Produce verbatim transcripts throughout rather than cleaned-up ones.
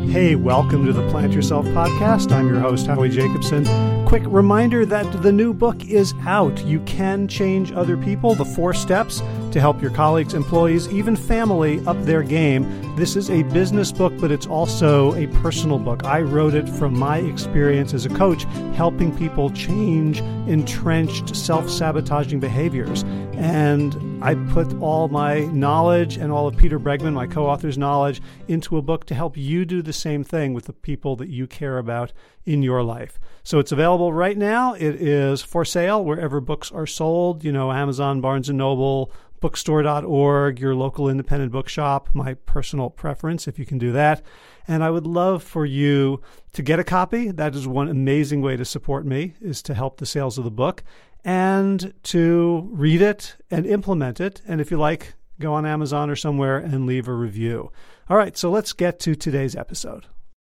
Hey, welcome to the Plant Yourself podcast. I'm your host, Howie Jacobson. Quick reminder that the new book is out. You can change other people. The four steps to help your colleagues, employees, even family up their game. This is a business book, but it's also a personal book. I wrote it from my experience as a coach, helping people change entrenched self-sabotaging behaviors. And I put all my knowledge and all of Peter Bregman, my co-author's knowledge, into a book to help you do the same thing with the people that you care about in your life. So it's available right now. It is for sale wherever books are sold, you know, Amazon, Barnes and Noble, bookstore dot org, your local independent bookshop, my personal preference, if you can do that. And I would love for you to get a copy. That is one amazing way to support me, is to help the sales of the book, and to read it and implement it. And if you like, go on Amazon or somewhere and leave a review. All right, so let's get to today's episode.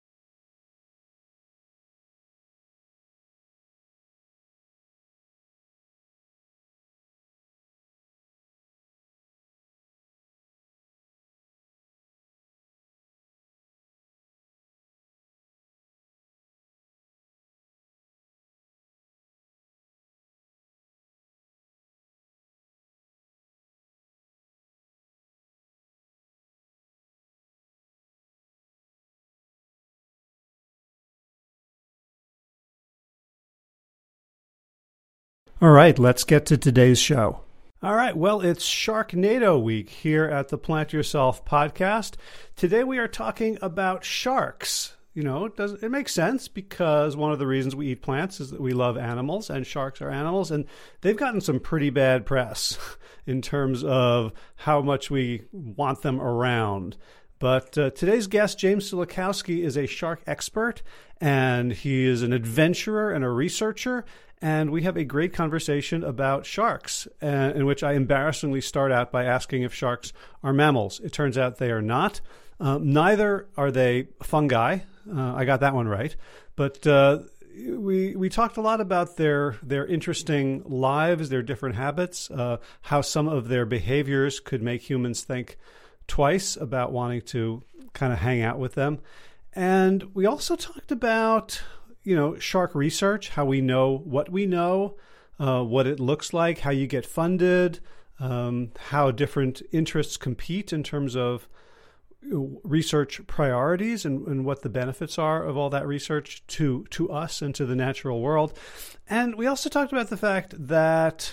All right, let's get to today's show. All right, well, it's Sharknado week here at the Plant Yourself podcast. Today we are talking about sharks. You know, it, does, it makes sense because one of the reasons we eat plants is that we love animals, and sharks are animals, and they've gotten some pretty bad press in terms of how much we want them around. But uh, today's guest, James Sulikowski, is a shark expert, and he is an adventurer and a researcher. And we have a great conversation about sharks, uh, in which I embarrassingly start out by asking if sharks are mammals. It turns out they are not. Um, neither are they fungi. Uh, I got that one right. But uh, we we talked a lot about their their interesting lives, their different habits, uh, how some of their behaviors could make humans think twice about wanting to kind of hang out with them. And we also talked about, you know, shark research, how we know what we know, uh, what it looks like, how you get funded, um, how different interests compete in terms of research priorities, and, and what the benefits are of all that research to, to us and to the natural world. And we also talked about the fact that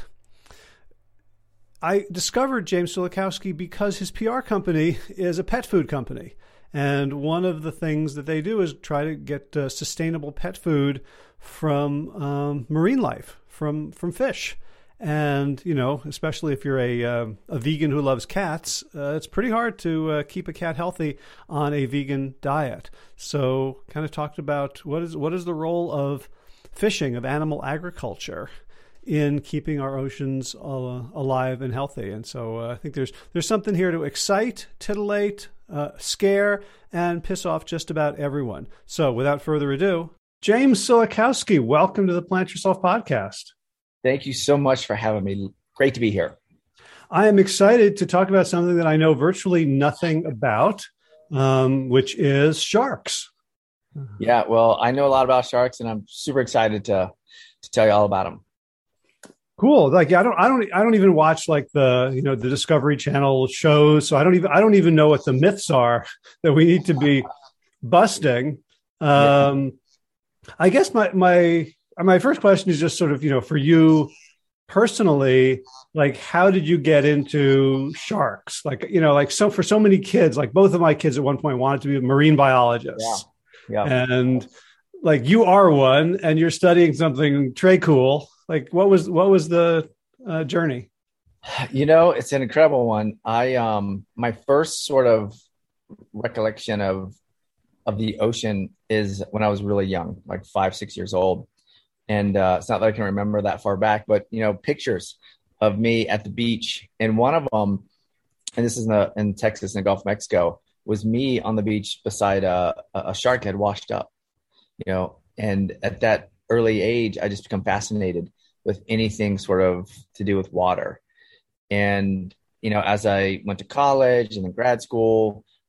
I discovered James Sulikowski because his P R company is a pet food company. And one of the things that they do is try to get uh, sustainable pet food from um, marine life, from from fish. And, you know, especially if you're a uh, a vegan who loves cats, uh, it's pretty hard to uh, keep a cat healthy on a vegan diet. So kind of talked about what is what is the role of fishing, of animal agriculture, in keeping our oceans uh, alive and healthy. And so uh, I think there's there's something here to excite, titillate, uh, scare, and piss off just about everyone. So without further ado, James Sulikowski, welcome to the Plant Yourself podcast. Thank you so much for having me. Great to be here. I am excited to talk about something that I know virtually nothing about, um, which is sharks. Yeah, well, I know a lot about sharks, and I'm super excited to to tell you all about them. Cool. Like, I don't, I don't, I don't even watch like the, you know, the Discovery Channel shows. So I don't even, I don't even know what the myths are that we need to be busting. Um, yeah. I guess my, my, my first question is just sort of, you know, for you personally, like, how did you get into sharks? Like, you know, like, so for so many kids, like both of my kids at one point wanted to be marine biologists. Yeah. Yeah. And like, you are one, and you're studying something très cool. Like, what was what was the uh, journey? You know, it's an incredible one. I um my first sort of recollection of of the ocean is when I was really young, like five, six years old. And uh, it's not that I can remember that far back, but you know, pictures of me at the beach, and one of them, and this is in, the, in Texas, in the Gulf of Mexico, was me on the beach beside a, a shark that had washed up. You know, and at that early age, I just become fascinated with anything sort of to do with water. And, you know, as I went to college and then grad school,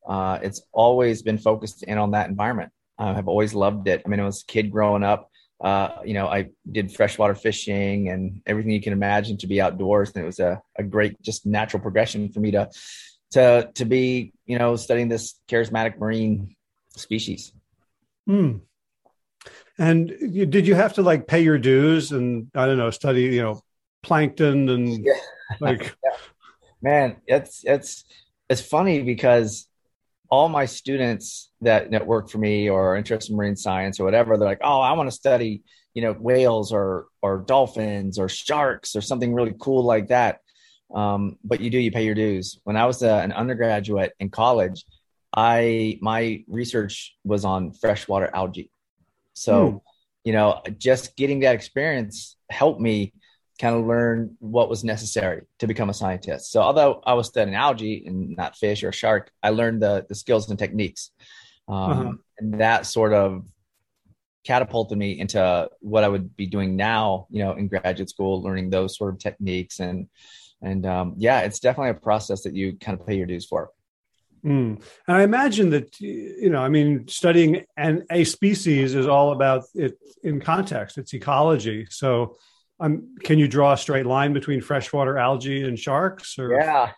uh, it's always been focused in on that environment. Uh, I've always loved it. I mean, I was a kid growing up, uh, you know, I did freshwater fishing and everything you can imagine to be outdoors. And it was a, a great, just natural progression for me to, to, to be, you know, studying this charismatic marine species. Hmm. And you, did you have to like pay your dues and, I don't know, study, you know, plankton and Yeah. like, Yeah. Man, it's, it's, it's funny because all my students that, that work for me or are interested in marine science or whatever, they're like, oh, I want to study, you know, whales or, or dolphins or sharks or something really cool like that. Um, but you do, you pay your dues. When I was uh, an undergraduate in college, I, my research was on freshwater algae. hmm. So, you know, just getting that experience helped me kind of learn what was necessary to become a scientist. So although I was studying algae and not fish or shark, I learned the, the skills and techniques. Um, Uh-huh. and that sort of catapulted me into what I would be doing now, you know, in graduate school, learning those sort of techniques. And, and um, yeah, it's definitely a process that you kind of pay your dues for. Mm. And I imagine that, you know, I mean, studying an, a species is all about it in context, it's ecology. So um, can you draw a straight line between freshwater algae and sharks? Or Yeah,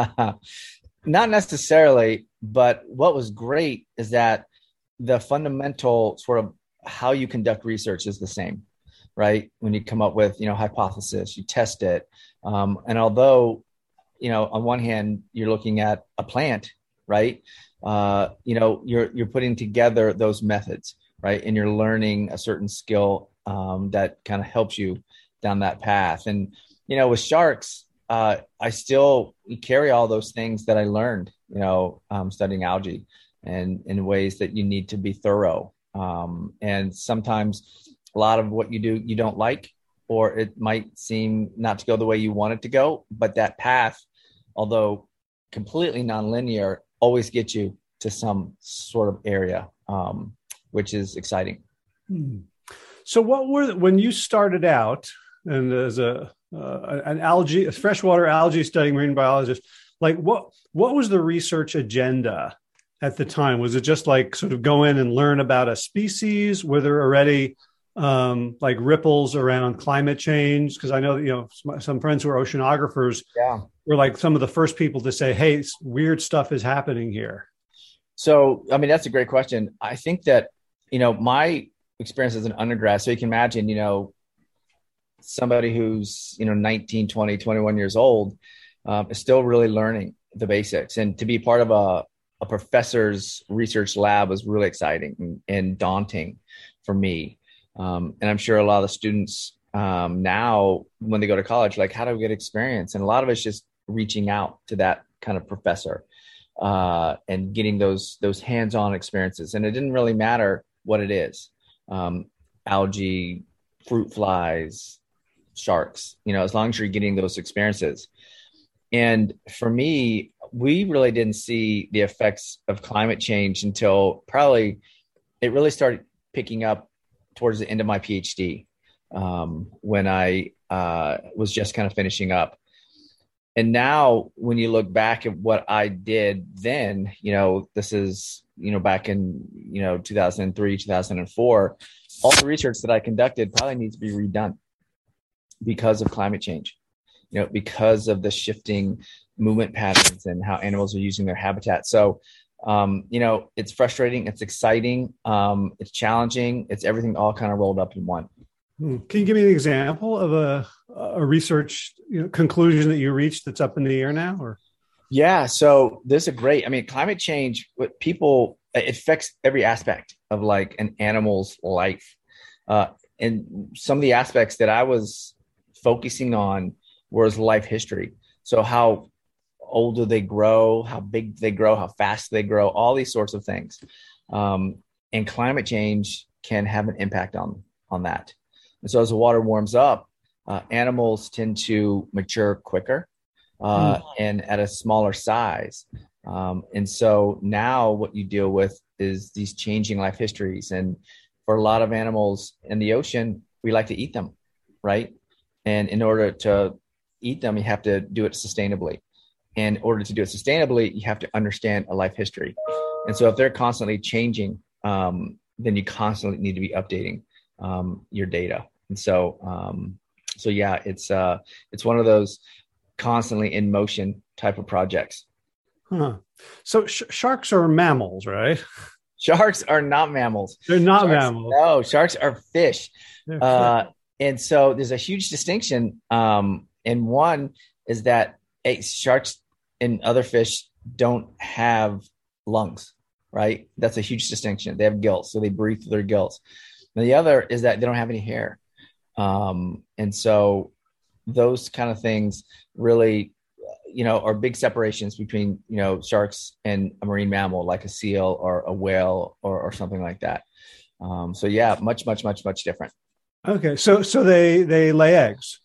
not necessarily, but what was great is that the fundamental sort of how you conduct research is the same, right? When you come up with, you know, hypothesis, you test it. Um, and although, you know, on one hand, you're looking at a plant, right? Uh, you know, you're, you're putting together those methods, right? And you're learning a certain skill um, that kind of helps you down that path. And, you know, with sharks, uh, I still carry all those things that I learned, you know, um, studying algae and in ways that you need to be thorough. Um, and sometimes a lot of what you do, you don't like, or it might seem not to go the way you want it to go, but that path, although completely nonlinear, always gets you to some sort of area, um, which is exciting. hmm. So what were, when you started out and as a, uh, an algae, a freshwater algae studying marine biologist, like what, what was the research agenda at the time? Was it just like sort of go in and learn about a species? Were there already um, like ripples around climate change? Because I know, you know, some, some friends who are oceanographers Yeah. were like some of the first people to say, hey, weird stuff is happening here. So, I mean, that's a great question. I think that, you know, my experience as an undergrad, so you can imagine, you know, somebody who's, you know, nineteen, twenty, twenty-one years old um, is still really learning the basics. And to be part of a, a professor's research lab was really exciting and, and daunting for me. Um, and I'm sure a lot of the students um, now, when they go to college, like, how do we get experience? And a lot of it's just reaching out to that kind of professor uh, and getting those those hands-on experiences. And it didn't really matter what it is, um, algae, fruit flies, sharks, you know, as long as you're getting those experiences. And for me, we really didn't see the effects of climate change until probably it really started picking up towards the end of my PhD, um, when I uh, was just kind of finishing up. And now when you look back at what I did then, you know, this is, you know, back in, you know, two thousand three, two thousand four, all the research that I conducted probably needs to be redone because of climate change, you know, because of the shifting movement patterns and how animals are using their habitat. So, um, you know, it's frustrating, it's exciting, um, it's challenging, it's everything all kind of rolled up in one. Hmm. Can you give me an example of a, a research, you know, conclusion that you reached that's up in the air now? Or Yeah, so this is a great, I mean, climate change, what people, it affects every aspect of like an animal's life. Uh, and some of the aspects that I was focusing on was life history. So how old do they grow, how big they grow, how fast they grow, all these sorts of things. Um, and climate change can have an impact on, on that. And so as the water warms up, uh, animals tend to mature quicker uh, hmm. and at a smaller size. Um, and so now what you deal with is these changing life histories. And for a lot of animals in the ocean, we like to eat them, right? And in order to eat them, you have to do it sustainably. in order to do it sustainably, you have to understand a life history. And so if they're constantly changing, um, then you constantly need to be updating um, your data. And so, um, so yeah, it's uh, it's one of those constantly in motion type of projects. Huh. So sh- sharks are mammals, right? Sharks are not mammals. They're not sharks, mammals. No, sharks are fish. They're Uh, fish. and so there's a huge distinction. Um, and one is that hey, sharks and other fish don't have lungs, right? That's a huge distinction. They have gills, so they breathe through their gills. And the other is that they don't have any hair. Um, and so those kind of things really, you know, are big separations between, you know, sharks and a marine mammal like a seal or a whale or, or something like that. Um, so yeah, much, much, much, much different. Okay. So, so they, they lay eggs.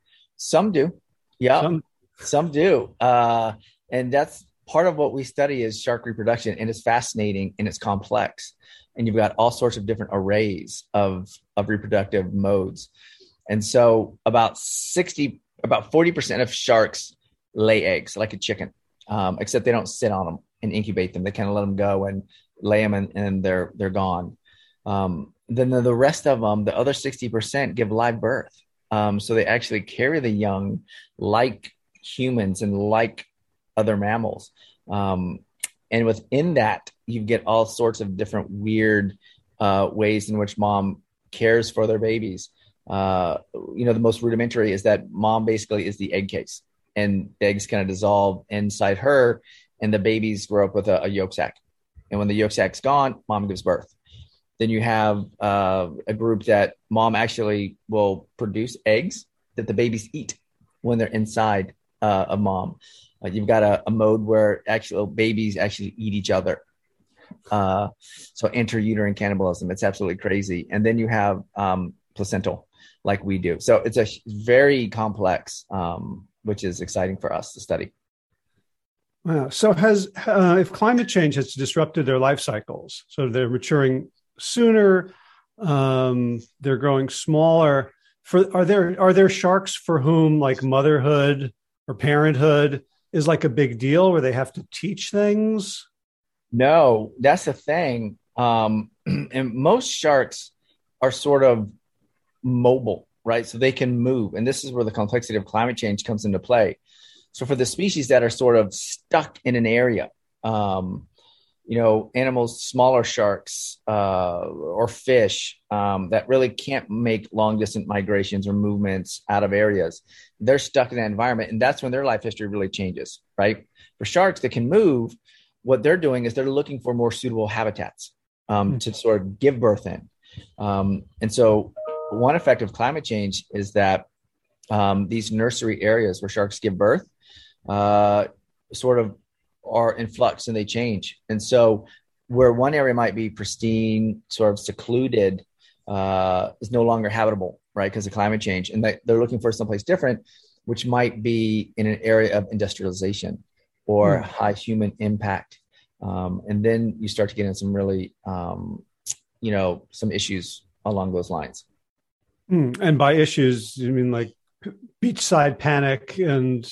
Some do. Yeah. Some, some do. Uh, and that's part of what we study is shark reproduction, and it's fascinating and it's complex. And you've got all sorts of different arrays of, of reproductive modes. And so about sixty, about forty percent of sharks lay eggs like a chicken, um, except they don't sit on them and incubate them. They kind of let them go and lay them and, and they're, they're gone. Um, then the, the rest of them, the other sixty percent give live birth. Um, so they actually carry the young like humans and like other mammals. Um, and within that, you get all sorts of different weird uh, ways in which mom cares for their babies. Uh, you know, the most rudimentary is that mom basically is the egg case, and the eggs kind of dissolve inside her, and the babies grow up with a, a yolk sac. And when the yolk sac's gone, mom gives birth. Then you have uh, a group that mom actually will produce eggs that the babies eat when they're inside uh, of mom. Uh, you've got a, a mode where actual babies actually eat each other. Uh, so intrauterine cannibalism, it's absolutely crazy. And then you have um, placental, like we do. So it's a very complex, um, which is exciting for us to study. Wow. So has, uh, if climate change has disrupted their life cycles, so they're maturing sooner, um, they're growing smaller, for, are there, are there sharks for whom like motherhood or parenthood is like a big deal where they have to teach things? No, that's the thing. Um, and most sharks are sort of mobile, right? So they can move. And this is where the complexity of climate change comes into play. So for the species that are sort of stuck in an area, um, you know, animals, smaller sharks uh, or fish um, that really can't make long distance migrations or movements out of areas, they're stuck in that environment. And that's when their life history really changes, right? For sharks that can move, what they're doing is they're looking for more suitable habitats um, mm. to sort of give birth in. Um, and so one effect of climate change is that um, these nursery areas where sharks give birth uh, sort of are in flux and they change. And so where one area might be pristine, sort of secluded, uh, is no longer habitable, right? Because of climate change. And they, they're looking for someplace different, which might be in an area of industrialization or mm. high human impact. Um, and then you start to get in some really, um, you know, some issues along those lines. Mm. And by issues, you mean like beachside panic and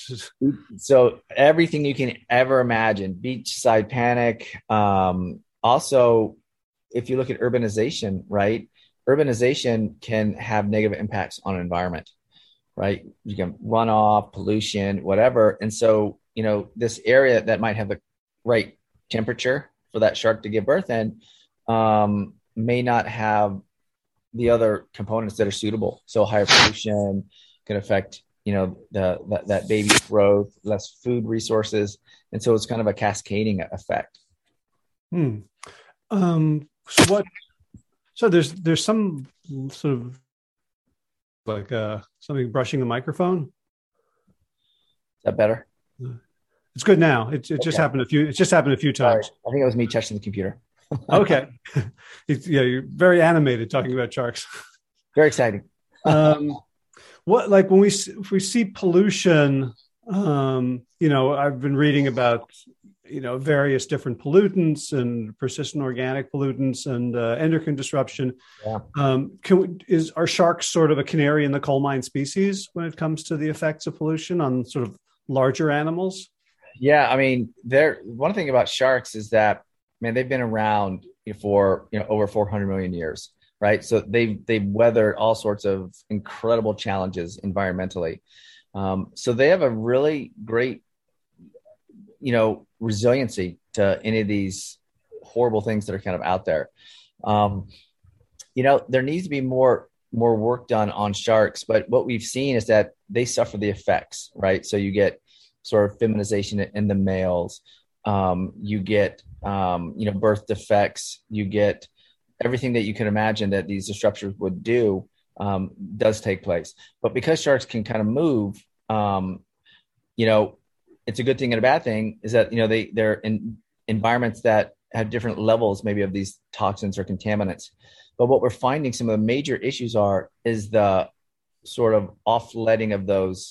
so everything you can ever imagine, beachside panic. Um, also, if you look at urbanization, right? Urbanization can have negative impacts on an environment, right? You can runoff, pollution, whatever. And so, you know, this area that might have the right temperature for that shark to give birth in um, may not have the other components that are suitable. So higher pollution can affect, you know, the that, that baby's growth, less food resources. And so it's kind of a cascading effect. Hmm. Um, so what, so there's, there's some sort of like uh, something brushing the microphone. Is that better? It's good now. It, it okay. just happened a few, it's just happened a few times. Sorry. I think it was me touching the computer. Okay. Yeah. You're very animated talking about sharks. Very exciting. um, What, like when we, if we see pollution, um, you know, I've been reading about, you know, various different pollutants and persistent organic pollutants and uh, endocrine disruption. Yeah. Um, can we, is, are sharks sort of a canary in the coal mine species when it comes to the effects of pollution on sort of larger animals? Yeah, I mean, they're one thing about sharks is that, man, they've been around for, you know, over four hundred million years, right? So they've they've weathered all sorts of incredible challenges environmentally. Um, so they have a really great, you know, resiliency to any of these horrible things that are kind of out there. Um, you know, there needs to be more more work done on sharks, but what we've seen is that they suffer the effects, right? So you get sort of feminization in the males. Um, you get, um, you know, birth defects. You get everything that you can imagine that these disruptors would do um, does take place. But because sharks can kind of move, um, you know, it's a good thing and a bad thing is that, you know, they, they're in environments that have different levels maybe of these toxins or contaminants. But what we're finding some of the major issues are is the sort of offletting of those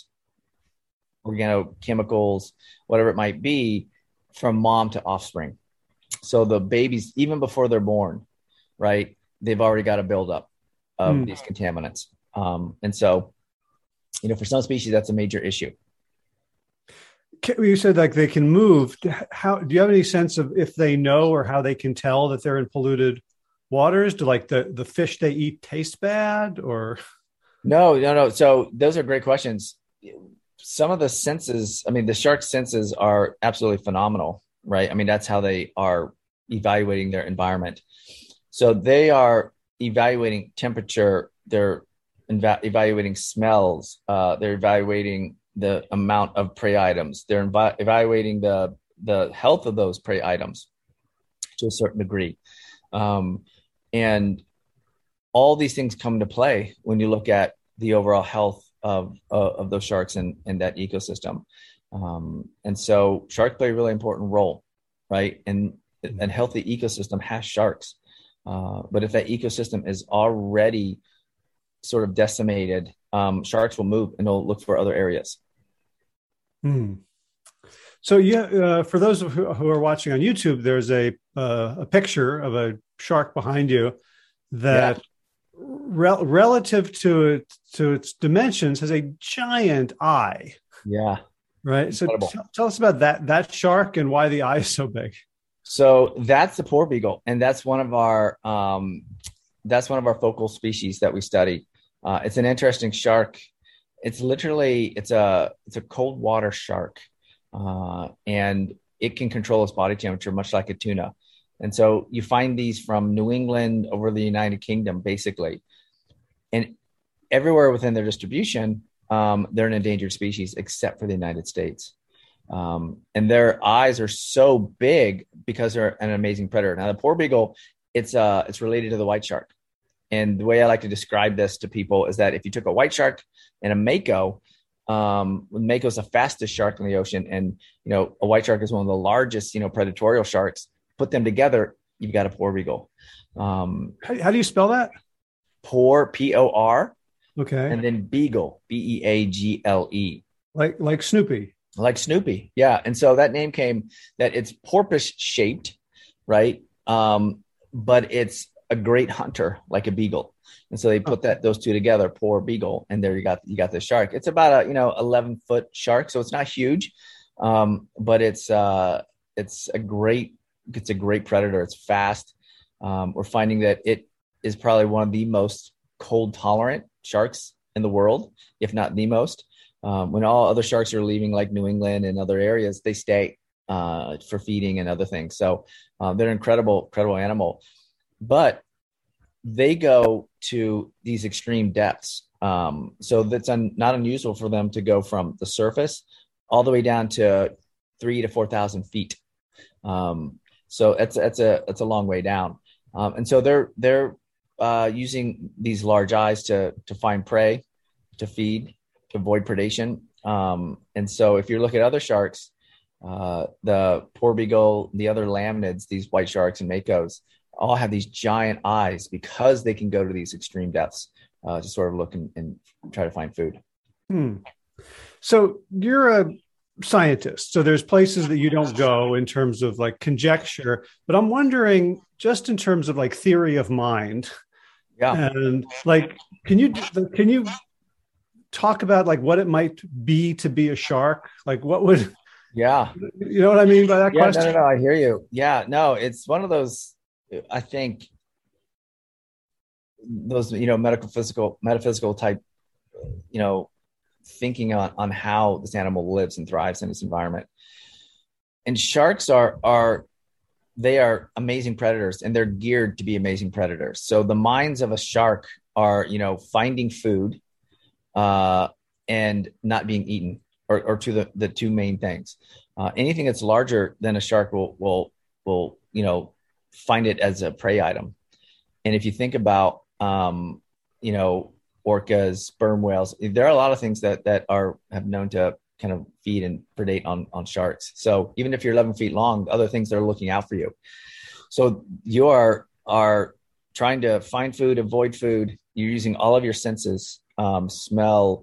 organochemicals, whatever it might be, from mom to offspring. So the babies, even before they're born, right, they've already got a buildup of mm. these contaminants. Um, and so, you know, for some species, that's a major issue. You said like they can move. How do you have any sense of if they know or how they can tell that they're in polluted waters? Do like the, the fish they eat taste bad or? No, no, no. So those are great questions. Some of the senses, I mean, the shark senses are absolutely phenomenal, right? I mean, that's how they are evaluating their environment. So they are evaluating temperature. They're eva- evaluating smells. Uh, they're evaluating the amount of prey items. They're invi- evaluating the, the health of those prey items to a certain degree. Um, and all these things come into play when you look at the overall health of, uh, of those sharks and, and that ecosystem. Um, and so sharks play a really important role, right? And a healthy ecosystem has sharks. Uh, but if that ecosystem is already sort of decimated, um, sharks will move and they'll look for other areas. Hmm. So yeah, uh, for those who, who are watching on YouTube, there's a uh, a picture of a shark behind you that, yeah. re- relative to it, to its dimensions, has a giant eye. Yeah. Right. So t- tell us about that that shark and why the eye is so big. So that's the porbeagle, and that's one of our um, that's one of our focal species that we study. Uh, it's an interesting shark. It's literally it's a it's a cold water shark, uh, and it can control its body temperature much like a tuna. And so you find these from New England over the United Kingdom, basically, and everywhere within their distribution, um, they're an endangered species except for the United States. Um, and their eyes are so big because they're an amazing predator. Now, the porbeagle, it's uh, it's related to the white shark. And the way I like to describe this to people is that if you took a white shark and a mako, um, mako is the fastest shark in the ocean, and you know a white shark is one of the largest, you know, predatorial sharks. Put them together, you've got a porbeagle. Um, how, how do you spell that? Por, P O R. Okay. And then beagle, B E A G L E. Like like Snoopy. Like Snoopy, yeah. And so that name came that it's porpoise shaped, right? Um, but it's a great hunter, like a beagle. And so they put that those two together, porbeagle, and there you got you got the shark. It's about a you know eleven foot shark, so it's not huge, um, but it's uh, it's a great it's a great predator. It's fast. Um, we're finding that it is probably one of the most cold tolerant sharks in the world, if not the most. Um, when all other sharks are leaving, like New England and other areas, they stay uh, for feeding and other things. So uh, they're an incredible, incredible animal. But they go to these extreme depths. Um, so that's un- not unusual for them to go from the surface all the way down to three to four thousand feet. Um, so that's that's a that's a long way down. Um, and so they're they're uh, using these large eyes to to find prey, to feed, to avoid predation. Um, and so if you look at other sharks, uh, the porbeagle, the other laminids, these white sharks and makos, all have these giant eyes because they can go to these extreme depths uh, to sort of look and, and try to find food. Hmm. So you're a scientist. So there's places that you don't go in terms of like conjecture, but I'm wondering just in terms of like theory of mind. Yeah. And like, can you, can you talk about like what it might be to be a shark? Like what would, Yeah. You know what I mean by that Yeah. No, no, question? no. I hear you. Yeah. No, it's one of those, I think those, you know, medical, physical, metaphysical type, you know, thinking on, on how this animal lives and thrives in its environment. And sharks are, are, they are amazing predators and they're geared to be amazing predators. So the minds of a shark are, you know, finding food, uh, and not being eaten, or, or to the, the two main things. Uh, anything that's larger than a shark will, will, will, you know, find it as a prey item. And if you think about, um, you know, orcas, sperm whales, there are a lot of things that, that are have known to kind of feed and predate on, on sharks. So even if you're eleven feet long, other things that are looking out for you. So you are, are trying to find food, avoid food. You're using all of your senses, um, smell,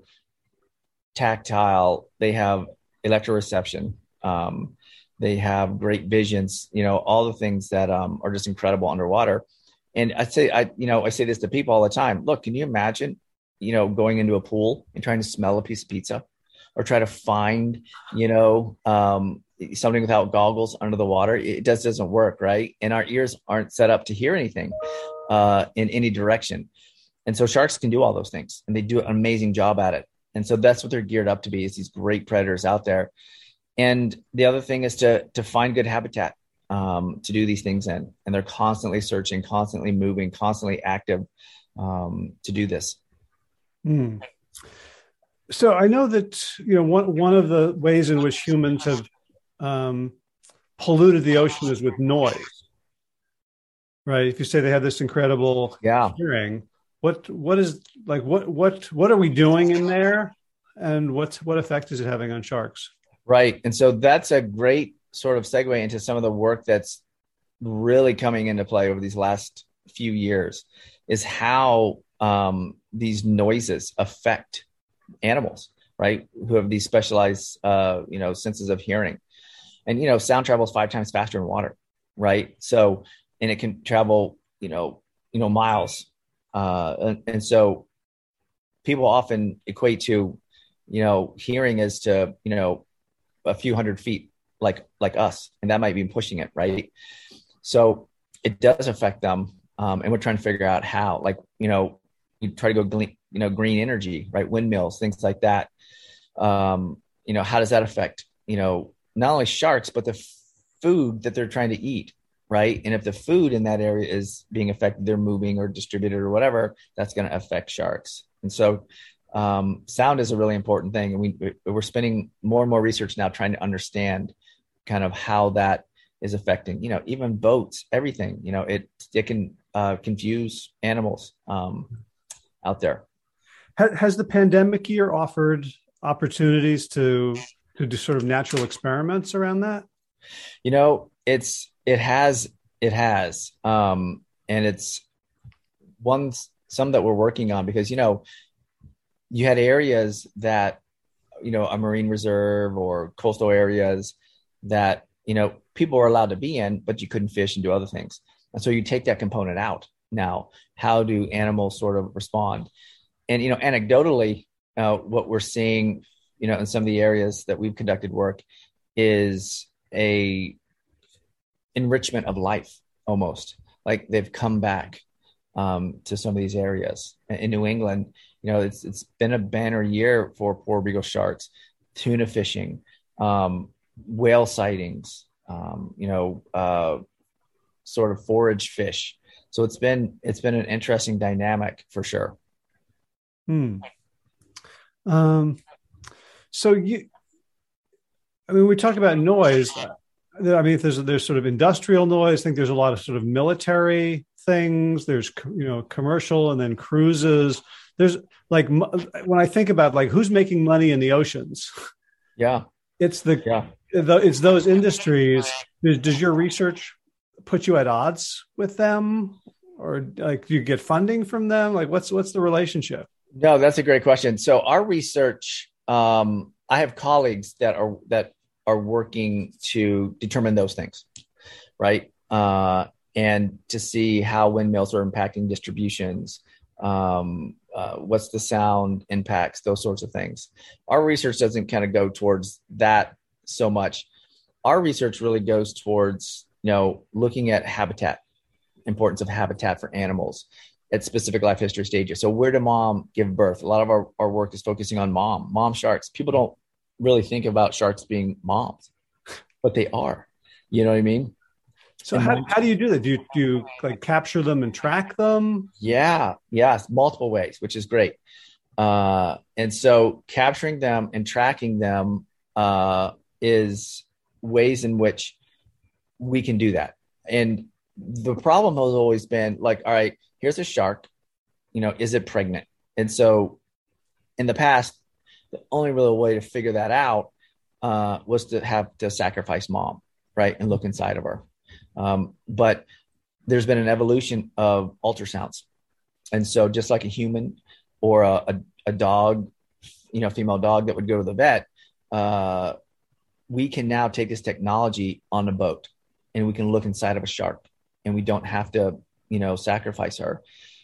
tactile. They have electroreception. Um, they have great visions, you know, all the things that um, are just incredible underwater. And I say, I, you know, I say this to people all the time. Look, can you imagine, you know, going into a pool and trying to smell a piece of pizza, or try to find, you know, um, something without goggles under the water? It just doesn't work, right? And our ears aren't set up to hear anything uh, in any direction. And so sharks can do all those things, and they do an amazing job at it. And so that's what they're geared up to be, is these great predators out there. And the other thing is to to find good habitat um, to do these things in. And they're constantly searching, constantly moving, constantly active um, to do this. Hmm. So I know that, you know, one one of the ways in which humans have um, polluted the ocean is with noise, right? If you say they have this incredible Yeah. hearing, what what is like what what what are we doing in there, and what what effect is it having on sharks? Right. And so that's a great sort of segue into some of the work that's really coming into play over these last few years, is how um, these noises affect animals, right? Who have these specialized, uh, you know, senses of hearing. And, you know, sound travels five times faster in water, right? So, and it can travel, you know, you know, miles. Uh, and, and so people often equate to, you know, hearing as to, you know, a few hundred feet, like, like us, and that might be pushing it, right? So it does affect them. Um, and we're trying to figure out how, like, you know, you try to go green, you know, green energy, right? Windmills, things like that. Um, you know, how does that affect, you know, not only sharks, but the f- food that they're trying to eat, right? And if the food in that area is being affected, they're moving or distributed or whatever, that's going to affect sharks. And so um, sound is a really important thing. And we, we're spending more and more research now trying to understand kind of how that is affecting, you know, even boats, everything, you know, it, it can uh, confuse animals um, out there. Has the pandemic year offered opportunities to to do sort of natural experiments around that? You know, it's, it has, it has, um, and it's one, some that we're working on, because, you know, you had areas that, you know, a marine reserve or coastal areas that, you know, people were allowed to be in, but you couldn't fish and do other things. And so you take that component out. Now, how do animals sort of respond? And, you know, anecdotally, uh, what we're seeing, you know, in some of the areas that we've conducted work is a enrichment of life, almost like they've come back um, to some of these areas. In New England, you know, it's it's been a banner year for porbeagle sharks, tuna fishing, um, whale sightings, um, you know, uh, sort of forage fish. So it's been it's been an interesting dynamic for sure. Hmm. Um, so you, I mean, we talk about noise. I mean, there's there's sort of industrial noise. I think there's a lot of sort of military things. There's, you know, commercial, and then cruises. There's like, when I think about like who's making money in the oceans, Yeah, it's the, yeah. the it's those industries. Does, does your research put you at odds with them, or like do you get funding from them? Like what's what's the relationship? No, that's a great question. So our research, um, I have colleagues that are that are working to determine those things, right? Uh, and to see how windmills are impacting distributions, um, uh, what's the sound impacts, those sorts of things. Our research doesn't kind of go towards that so much. Our research really goes towards, you know, looking at habitat, importance of habitat for animals at specific life history stages. So where did mom give birth? A lot of our, our work is focusing on mom, mom sharks. People don't really think about sharks being moms, but they are. You know what I mean? So how, how do you do that? Do you, do you like capture them and track them? Yeah, yes, multiple ways, which is great. Uh, and so capturing them and tracking them uh, is ways in which we can do that. And the problem has always been like, all right, here's a shark, you know, is it pregnant? And so in the past, the only real way to figure that out uh, was to have to sacrifice mom, right? And look inside of her. Um, but there's been an evolution of ultrasounds. And so just like a human or a, a, a dog, you know, female dog that would go to the vet, uh, we can now take this technology on a boat and we can look inside of a shark and we don't have to, you know, sacrifice her.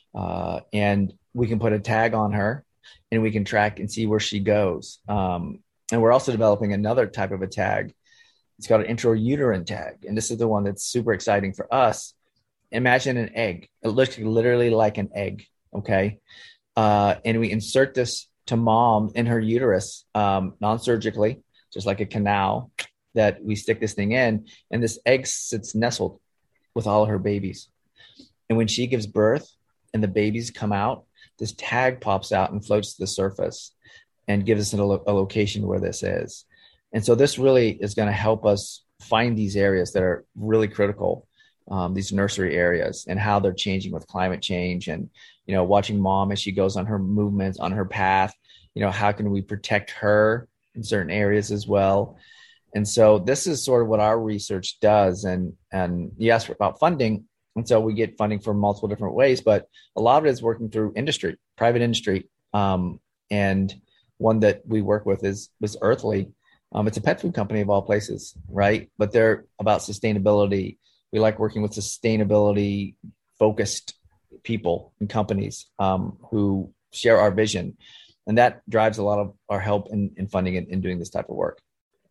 Uh, and we can put a tag on her and we can track and see where she goes. Um, and we're also developing another type of a tag. It's called an intrauterine tag. And this is the one that's super exciting for us. Imagine an egg. It looks literally like an egg. Okay. Uh, and we insert this to mom in her uterus, um, non-surgically, just like a canal that we stick this thing in. And this egg sits nestled with all of her babies. And when she gives birth and the babies come out, this tag pops out and floats to the surface and gives us a, lo- a location where this is. And so this really is going to help us find these areas that are really critical, um, these nursery areas and how they're changing with climate change and, you know, watching mom as she goes on her movements, on her path, you know, how can we protect her in certain areas as well? And so this is sort of what our research does. And, and you asked about funding. And so we get funding from multiple different ways, but a lot of it is working through industry, private industry. Um, and one that we work with is, is Earthly. Um, it's a pet food company of all places, right? But they're about sustainability. We like working with sustainability focused people and companies um, who share our vision. And that drives a lot of our help in, in funding and in doing this type of work.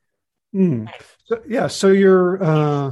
Mm. So, yeah. So you're, uh,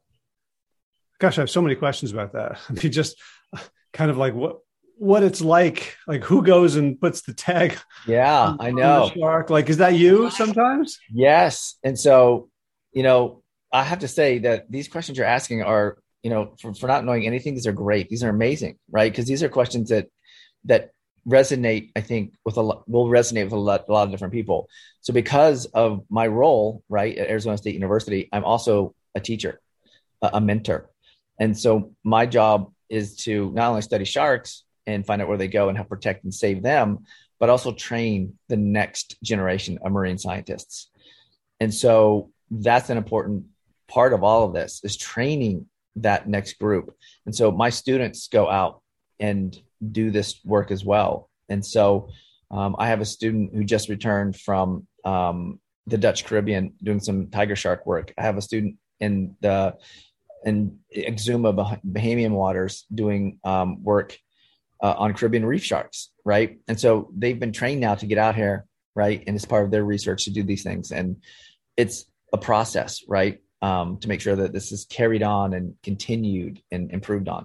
gosh, I have so many questions about that. I mean, just kind of like what, what it's like, like who goes and puts the tag. Yeah, on, I know. on the shark? Like, is that you sometimes? Yes. And so, you know, I have to say that these questions you're asking are, you know, for, for not knowing anything, these are great. These are amazing, right? Because these are questions that, that resonate, I think, with a lot, will resonate with a lot, a lot of different people. So because of my role, right, at Arizona State University, I'm also a teacher, a, a mentor. And so my job is to not only study sharks and find out where they go and help protect and save them, but also train the next generation of marine scientists. And so that's an important part of all of this is training that next group. And so my students go out and do this work as well. And so um, I have a student who just returned from um, the Dutch Caribbean doing some tiger shark work. I have a student in the in Exuma, bah- Bahamian waters doing um, work uh, on Caribbean reef sharks, right? And so they've been trained now to get out here, right? And it's part of their research to do these things. And it's a process, right? Um, to make sure that this is carried on and continued and improved on.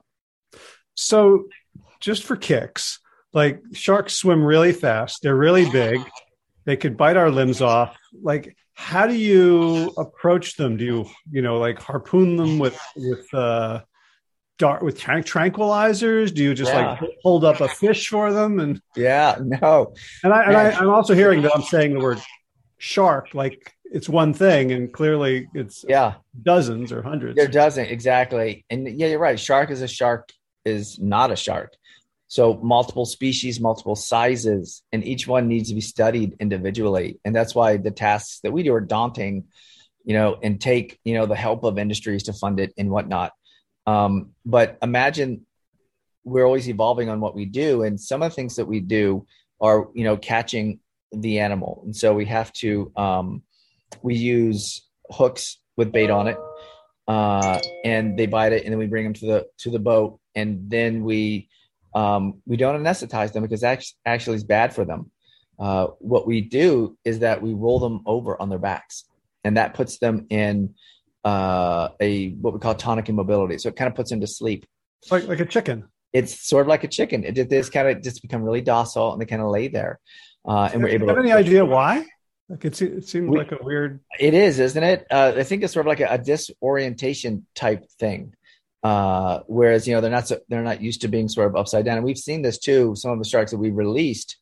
So just for kicks, like sharks swim really fast. They're really big. They could bite our limbs off. Like, how do you approach them? Do you, you know, like harpoon them with, with, uh, dart with tran- tranquilizers? Do you just yeah. like hold up a fish for them? And yeah, no. And I, and I, I'm also hearing that I'm saying the word shark, like it's one thing, and clearly it's yeah dozens or hundreds. There doesn't exactly. And yeah, you're right. Shark is a shark is not a shark. So multiple species, multiple sizes, and each one needs to be studied individually. And that's why the tasks that we do are daunting, you know, and take, you know, the help of industries to fund it and whatnot. Um, but imagine we're always evolving on what we do. And some of the things that we do are, you know, catching the animal. And so we have to, um, we use hooks with bait on it, uh, and they bite it, and then we bring them to the, to the boat. And then we, Um, we don't anesthetize them because that actually is bad for them. Uh, what we do is that we roll them over on their backs and that puts them in uh, a what we call tonic immobility. So it kind of puts them to sleep. Like like a chicken. It's sort of like a chicken. It did this kind of just become really docile, and they kind of lay there. Uh, and we're able Do you have to. any idea why? Like it, se- it seems we, like a weird. It is, isn't it? Uh, I think it's sort of like a, a disorientation type thing. Uh, whereas, you know, they're not so, they're not used to being sort of upside down. And we've seen this too. Some of the sharks that we released,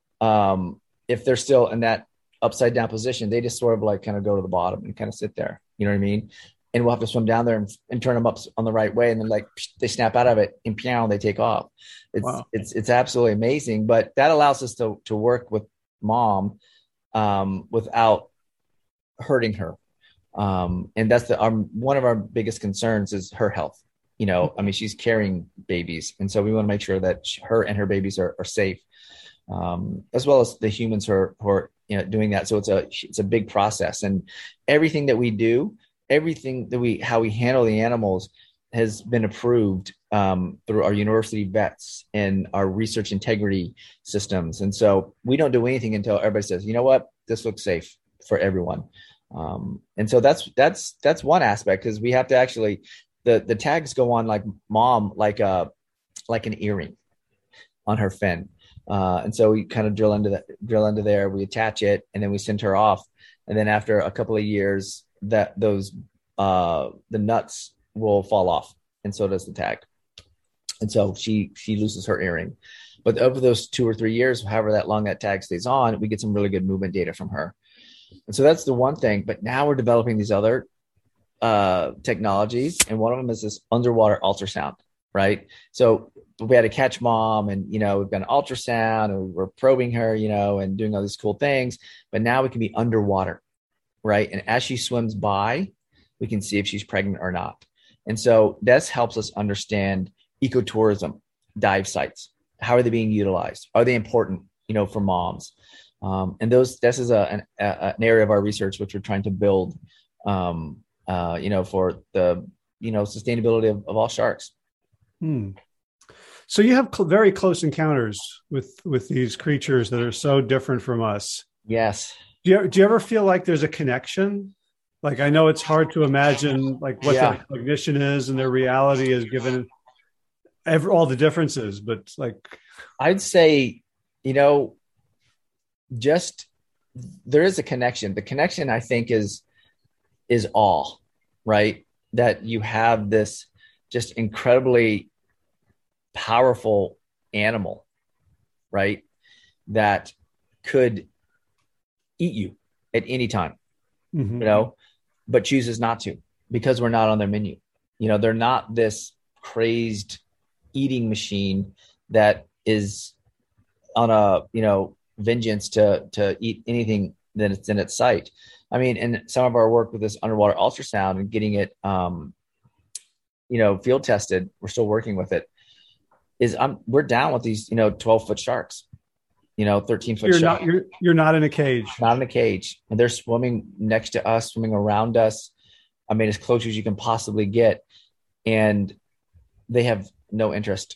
um, if they're still in that upside down position, they just sort of like kind of go to the bottom and kind of sit there. You know what I mean? And we'll have to swim down there and, and turn them up on the right way. And then like they snap out of it and piano, they take off. It's, Wow. it's, it's absolutely amazing, but that allows us to, to work with mom, um, without hurting her. Um, and that's the, our, one of our biggest concerns is her health. You know, I mean, she's carrying babies. And so we want to make sure that she, her and her babies are, are safe, um, as well as the humans who are, who are, you know, doing that. So it's a, it's a big process, and everything that we do, everything that we, how we handle the animals has been approved um, through our university vets and our research integrity systems. And so we don't do anything until everybody says, you know what, this looks safe for everyone. Um, and so that's, that's, that's one aspect, because we have to actually, the, the tags go on like mom, like a, like an earring on her fin. Uh, and so we kind of drill into that, drill into there, we attach it, and then we send her off. And then after a couple of years, that those, uh, the nuts will fall off, and so does the tag. And so she, she loses her earring, but over those two or three years, however that long that tag stays on, we get some really good movement data from her. And so that's the one thing, but now we're developing these other, uh, technologies. And one of them is this underwater ultrasound, right? So we had to catch mom, and, you know, we've got an ultrasound, and we're probing her, you know, and doing all these cool things, but now we can be underwater. Right. And as she swims by, we can see if she's pregnant or not. And so this helps us understand ecotourism, dive sites. How are they being utilized? Are they important, you know, for moms? Um, and those, this is a, an, a, an area of our research, which we're trying to build, um, uh, you know, for the, you know, sustainability of, of all sharks. Hmm. So you have cl- very close encounters with, with these creatures that are so different from us. Yes. Do you, do you ever feel like there's a connection? Like, I know it's hard to imagine like what Yeah. their cognition is and their reality is, given every, all the differences, but like, I'd say, you know, just there is a connection. The connection, I think, is, is awe, right? That you have this just incredibly powerful animal, right? That could eat you at any time, mm-hmm. you know, but chooses not to, because we're not on their menu. You know, they're not this crazed eating machine that is on a, you know, vengeance to, to eat anything that it's in its sight. I mean, in some of our work with this underwater ultrasound and getting it, um, you know, field tested, we're still working with it, is I'm, we're down with these, you know, twelve foot sharks. You know, thirteen foot You're shark. not, you're, you're not in a cage. Not in a cage. And they're swimming next to us, swimming around us. I mean, as close as you can possibly get. And they have no interest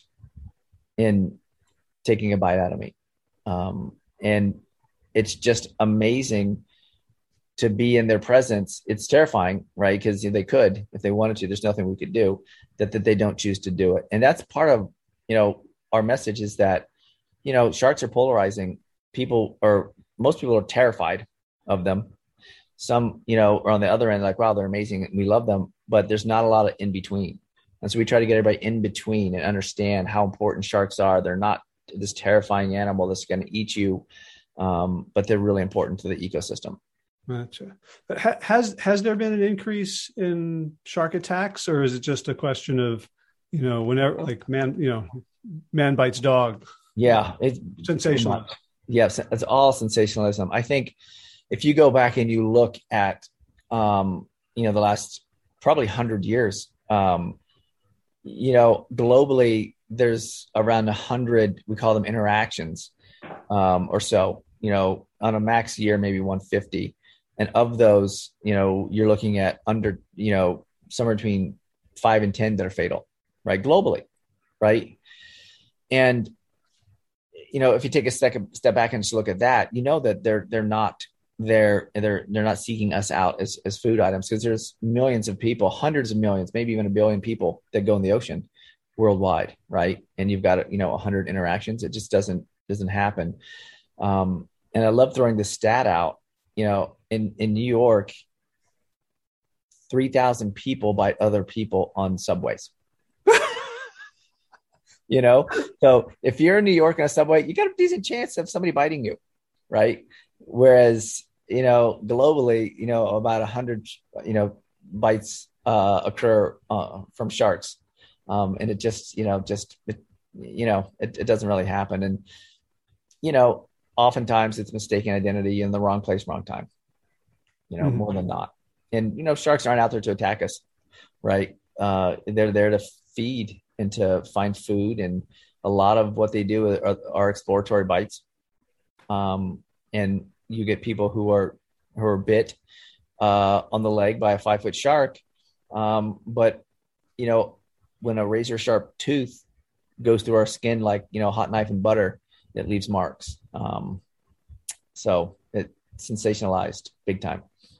in taking a bite out of me. Um, and it's just amazing to be in their presence. It's terrifying, right? Because they could, if they wanted to, there's nothing we could do, that, that they don't choose to do it. And that's part of, you know, our message is that, you know, sharks are polarizing. People are, most people are terrified of them. Some, you know, are on the other end, like, wow, they're amazing, we love them, but there's not a lot of in between. And so we try to get everybody in between and understand how important sharks are. They're not this terrifying animal that's going to eat you, um, but they're really important to the ecosystem. Gotcha. But ha- has has there been an increase in shark attacks, or is it just a question of, you know, whenever, like, man, you know, man bites dog? Yeah, it's Sensational. Yes, it's all sensationalism. I think if you go back and you look at, um, you know, the last probably hundred years, um, you know, globally, there's around a hundred, we call them interactions, um, or so, you know, on a max year, maybe one hundred fifty. And of those, you know, you're looking at under, you know, somewhere between five and ten that are fatal, right? Globally, right? And, you know, if you take a second step back and just look at that, you know that they're they're not they're they're they're not seeking us out as as food items, because there's millions of people, hundreds of millions, maybe even a billion people that go in the ocean worldwide, right? And you've got, you know, a hundred interactions. It just doesn't doesn't happen. Um, and I love throwing the stat out. You know, in in New York, three thousand people bite other people on subways. You know, so if you're in New York on a subway, you got a decent chance of somebody biting you, right? Whereas, you know, globally, you know, about a hundred, you know, bites uh, occur uh, from sharks, um, and it just, you know, just, it, you know, it, it doesn't really happen, and you know, oftentimes it's mistaken identity in the wrong place, wrong time. You know, mm-hmm. more than not, and you know, sharks aren't out there to attack us, right? Uh, they're there to feed and to find food, and a lot of what they do are, are exploratory bites. Um, and you get people who are who are bit uh, on the leg by a five foot shark, um, but you know, when a razor sharp tooth goes through our skin like, you know, hot knife and butter, it leaves marks. Um, so it's sensationalized big time.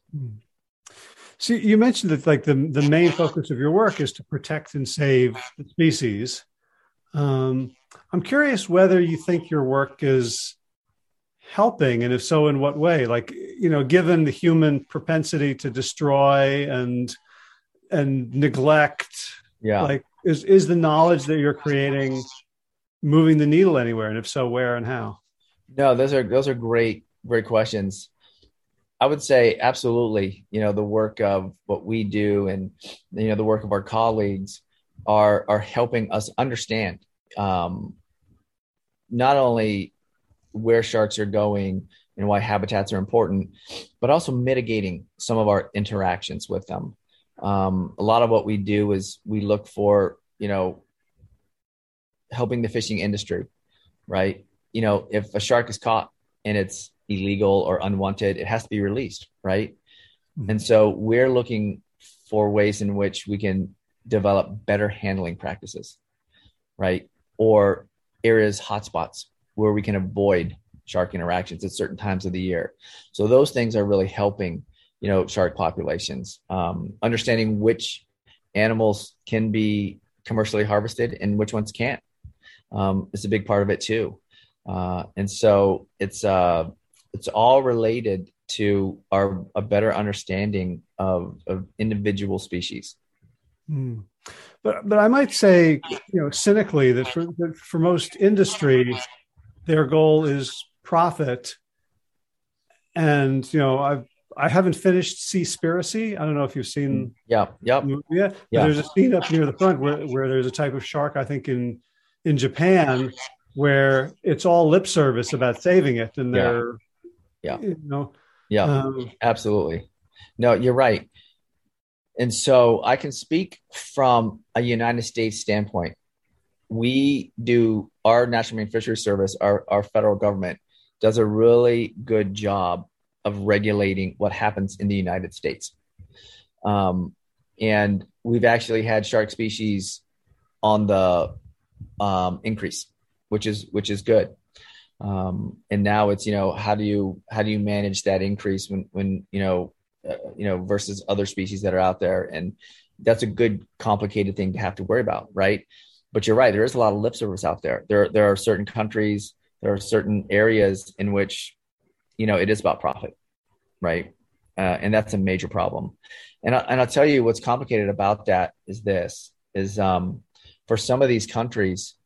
So you mentioned that like the, the main focus of your work is to protect and save the species. Um, I'm curious whether you think your work is helping, and if so, in what way? Like, you know, given the human propensity to destroy and and neglect, yeah, like is is the knowledge that you're creating moving the needle anywhere, and if so, where and how? No, those are those are great great questions. I would say absolutely. You know, the work of what we do, and you know, the work of our colleagues are are helping us understand um, not only where sharks are going and why habitats are important, but also mitigating some of our interactions with them. Um, a lot of what we do is we look for, you know, helping the fishing industry, right? You know, if a shark is caught and it's illegal or unwanted, it has to be released, right? Mm-hmm. And so we're looking for ways in which we can develop better handling practices, right? Or areas, hotspots where we can avoid shark interactions at certain times of the year. So those things are really helping, you know, shark populations. Um, understanding which animals can be commercially harvested and which ones can't um, is a big part of it too. Uh, and so it's uh, it's all related to our a better understanding of, of individual species. Hmm. But but I might say, you know, cynically that for that for most industry, their goal is profit. And you know, I've I haven't finished Seaspiracy. I don't know if you've seen. Yeah. Yep. Yeah. Yeah. There's a scene up near the front where, where there's a type of shark, I think in in Japan, where it's all lip service about saving it, and they're, yeah, you know, yeah, um, absolutely. No, you're right. And so I can speak from a United States standpoint. We do, our National Marine Fisheries Service, our, our federal government does a really good job of regulating what happens in the United States. Um, and we've actually had shark species on the um, increase, which is, which is good. Um, and now it's, you know, how do you, how do you manage that increase when, when, you know, uh, you know, versus other species that are out there. And that's a good, complicated thing to have to worry about. Right. But you're right. There is a lot of lip service out there. There, there are certain countries, there are certain areas in which, you know, it is about profit. Right. Uh, and that's a major problem. And, I, and I'll tell you what's complicated about that is this, is um, for some of these countries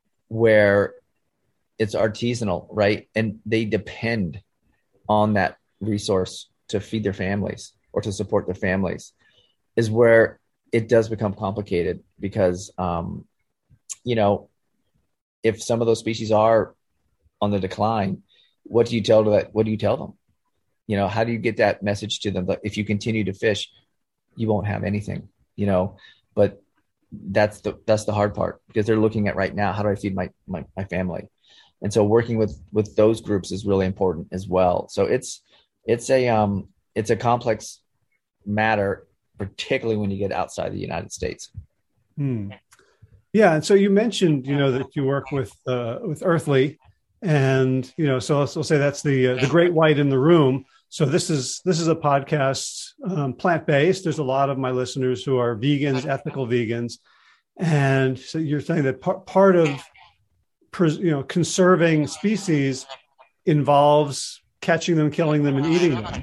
where it's artisanal, right? And they depend on that resource to feed their families or to support their families, is where it does become complicated because, um, you know, if some of those species are on the decline, what do you tell to that? What do you tell them? You know, how do you get that message to them that if you continue to fish, you won't have anything, you know, but that's the, that's the hard part because they're looking at right now, how do I feed my, my, my family? And so working with, with those groups is really important as well. So it's, it's a, um, it's a complex matter, particularly when you get outside the United States. Hmm. Yeah. And so you mentioned, you know, that you work with, uh, with Earthly, and, you know, so let's, let's say that's the, uh, the great white in the room. So this is this is a podcast, um, plant-based. There's a lot of my listeners who are vegans, ethical vegans, and so you're saying that par- part of you know conserving species involves catching them, killing them, and eating them.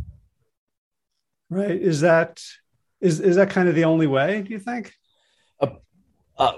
Right? Is that is is that kind of the only way? Do you think? Uh, uh,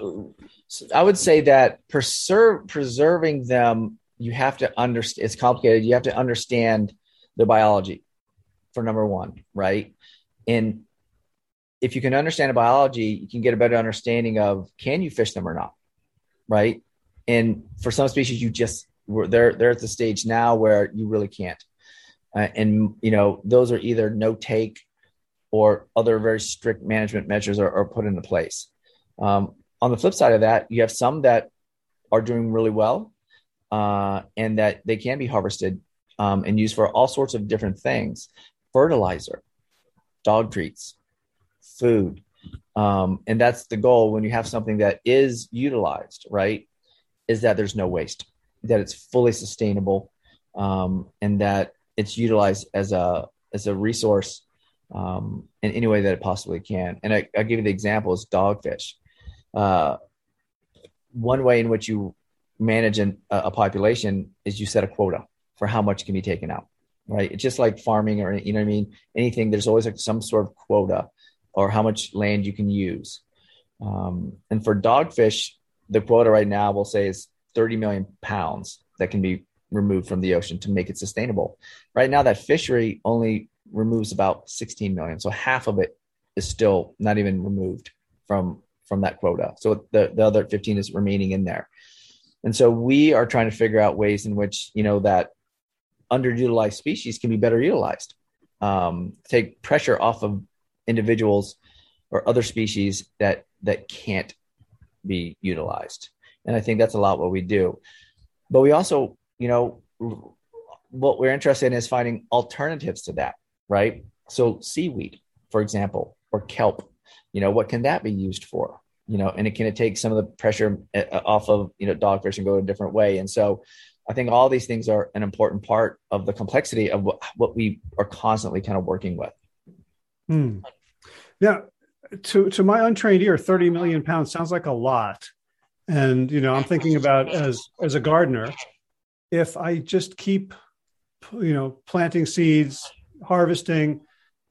I would say that preserve preserving them, you have to understand. It's complicated. You have to understand the biology, for number one, right? And if you can understand the biology, you can get a better understanding of, can you fish them or not, right? And for some species, you just they're they're at the stage now where you really can't. Uh, and, you know, those are either no take or other very strict management measures are, are put into place. Um, on the flip side of that, you have some that are doing really well uh, and that they can be harvested um, and used for all sorts of different things. Fertilizer, dog treats, food. Um, and that's the goal when you have something that is utilized, right? Is that there's no waste, that it's fully sustainable, um, and that it's utilized as a as a resource um, in any way that it possibly can. And I, I'll give you the example is dogfish. Uh, one way in which you manage an, a population is you set a quota for how much can be taken out, right? It's just like farming or, you know what I mean? Anything, there's always like some sort of quota or how much land you can use. Um, and for dogfish, the quota right now we'll say is thirty million pounds that can be removed from the ocean to make it sustainable. Right now, that fishery only removes about sixteen million. So half of it is still not even removed from, from that quota. So the, the other fifteen is remaining in there. And so we are trying to figure out ways in which, you know, that underutilized species can be better utilized, um, take pressure off of individuals or other species that, that can't be utilized. And I think that's a lot what we do. But we also, you know, what we're interested in is finding alternatives to that, right? So seaweed, for example, or kelp, you know, what can that be used for? You know, and it can it take some of the pressure off of, you know, dogfish and go a different way. And so I think all these things are an important part of the complexity of what, what we are constantly kind of working with. Hmm. Yeah. To, to my untrained ear, thirty million pounds sounds like a lot. And, you know, I'm thinking about as, as a gardener, if I just keep, you know, planting seeds, harvesting,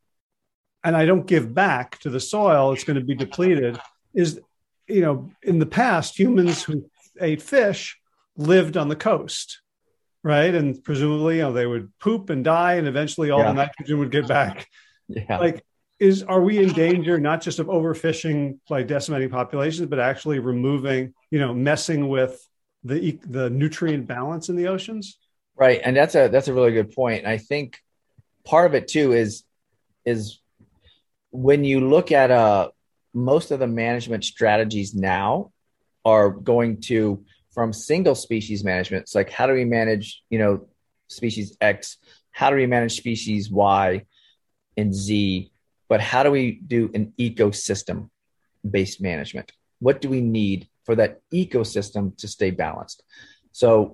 and I don't give back to the soil, it's going to be depleted. Is, you know, in the past, humans who ate fish lived on the coast, right? And presumably, you know, they would poop and die, and eventually all yeah. the nitrogen would get back. Yeah. Like, is are we in danger not just of overfishing by decimating populations, but actually removing, you know, messing with the the nutrient balance in the oceans? Right, and that's a that's a really good point. And I think part of it too is is when you look at uh most of the management strategies now are going to from single species management. It's like, how do we manage, you know, species X? How do we manage species Y and Z? But how do we do an ecosystem based management? What do we need for that ecosystem to stay balanced? So,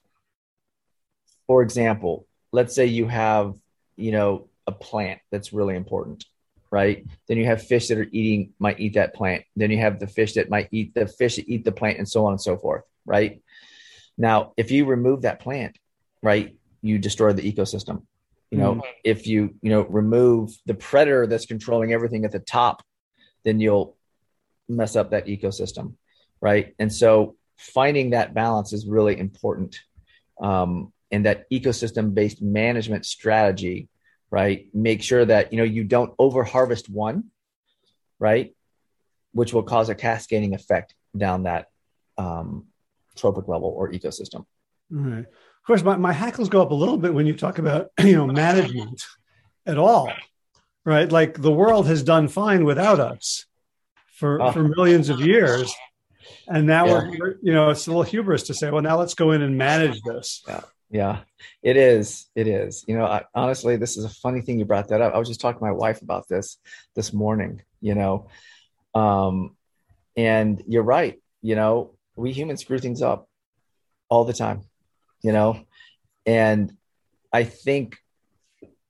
for example, let's say you have, you know, a plant that's really important, right? Then you have fish that are eating, might eat that plant. Then you have the fish that might eat the fish that eat the plant, and so on and so forth, right? Now, if you remove that plant, right, you destroy the ecosystem. You know, mm-hmm. if you, you know, remove the predator that's controlling everything at the top, then you'll mess up that ecosystem, right? And so finding that balance is really important. Um, and that ecosystem-based management strategy, right? Make sure that, you know, you don't over-harvest one, right? Which will cause a cascading effect down that um, trophic level or ecosystem. All right. Of course, my, my hackles go up a little bit when you talk about, you know, management at all, right? Like the world has done fine without us for, oh. for millions of years. And now yeah. we're, you know, it's a little hubris to say, well, now let's go in and manage this. Yeah, yeah, it is. It is. You know, I, honestly, this is a funny thing you brought that up. I was just talking to my wife about this this morning, you know, um, and you're right. You know, we humans screw things up all the time. You know, and I think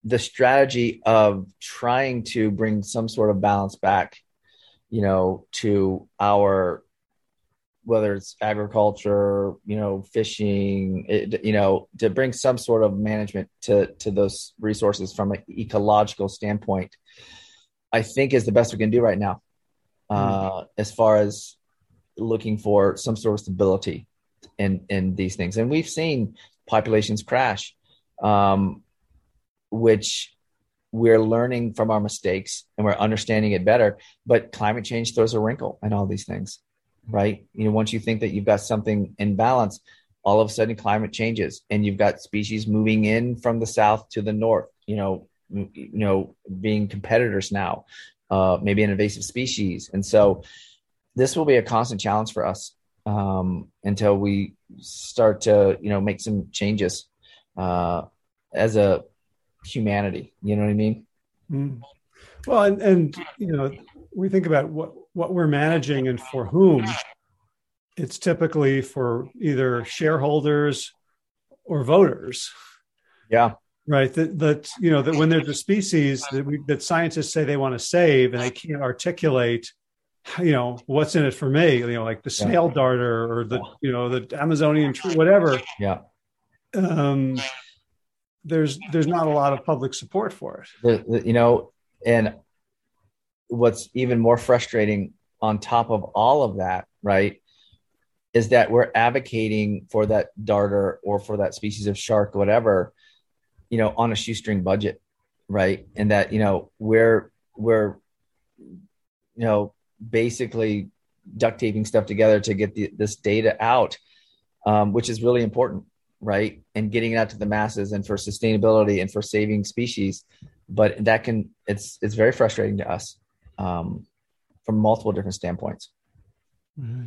the strategy of trying to bring some sort of balance back, you know, to our, whether it's agriculture, you know, fishing, it, you know, to bring some sort of management to to those resources from an ecological standpoint, I think is the best we can do right now, Mm. uh, as far as looking for some sort of stability in in these things. And we've seen populations crash, um, which we're learning from our mistakes and we're understanding it better. But climate change throws a wrinkle in all these things, right? You know, once you think that you've got something in balance, all of a sudden climate changes and you've got species moving in from the south to the north, you know, you know, being competitors now, uh, maybe an invasive species. And so this will be a constant challenge for us, um, until we start to, you know, make some changes, uh, as a humanity. You know what I mean? Mm. Well, and, and, you know, we think about what, what we're managing and for whom. It's typically for either shareholders or voters, Yeah. right? That, that you know, that when there's a species that we, that scientists say they want to save and they can't articulate, you know, what's in it for me, you know, like the Yeah. snail darter or the, you know, the Amazonian tree, whatever. Yeah. Um, there's there's not a lot of public support for it. The, the, you know, and what's even more frustrating on top of all of that, right, is that we're advocating for that darter or for that species of shark, whatever, you know, on a shoestring budget, right? And that, you know, we're we're you know basically duct taping stuff together to get the, this data out, um, which is really important, right? And getting it out to the masses and for sustainability and for saving species. But that can, it's it's very frustrating to us, um, from multiple different standpoints. Mm-hmm.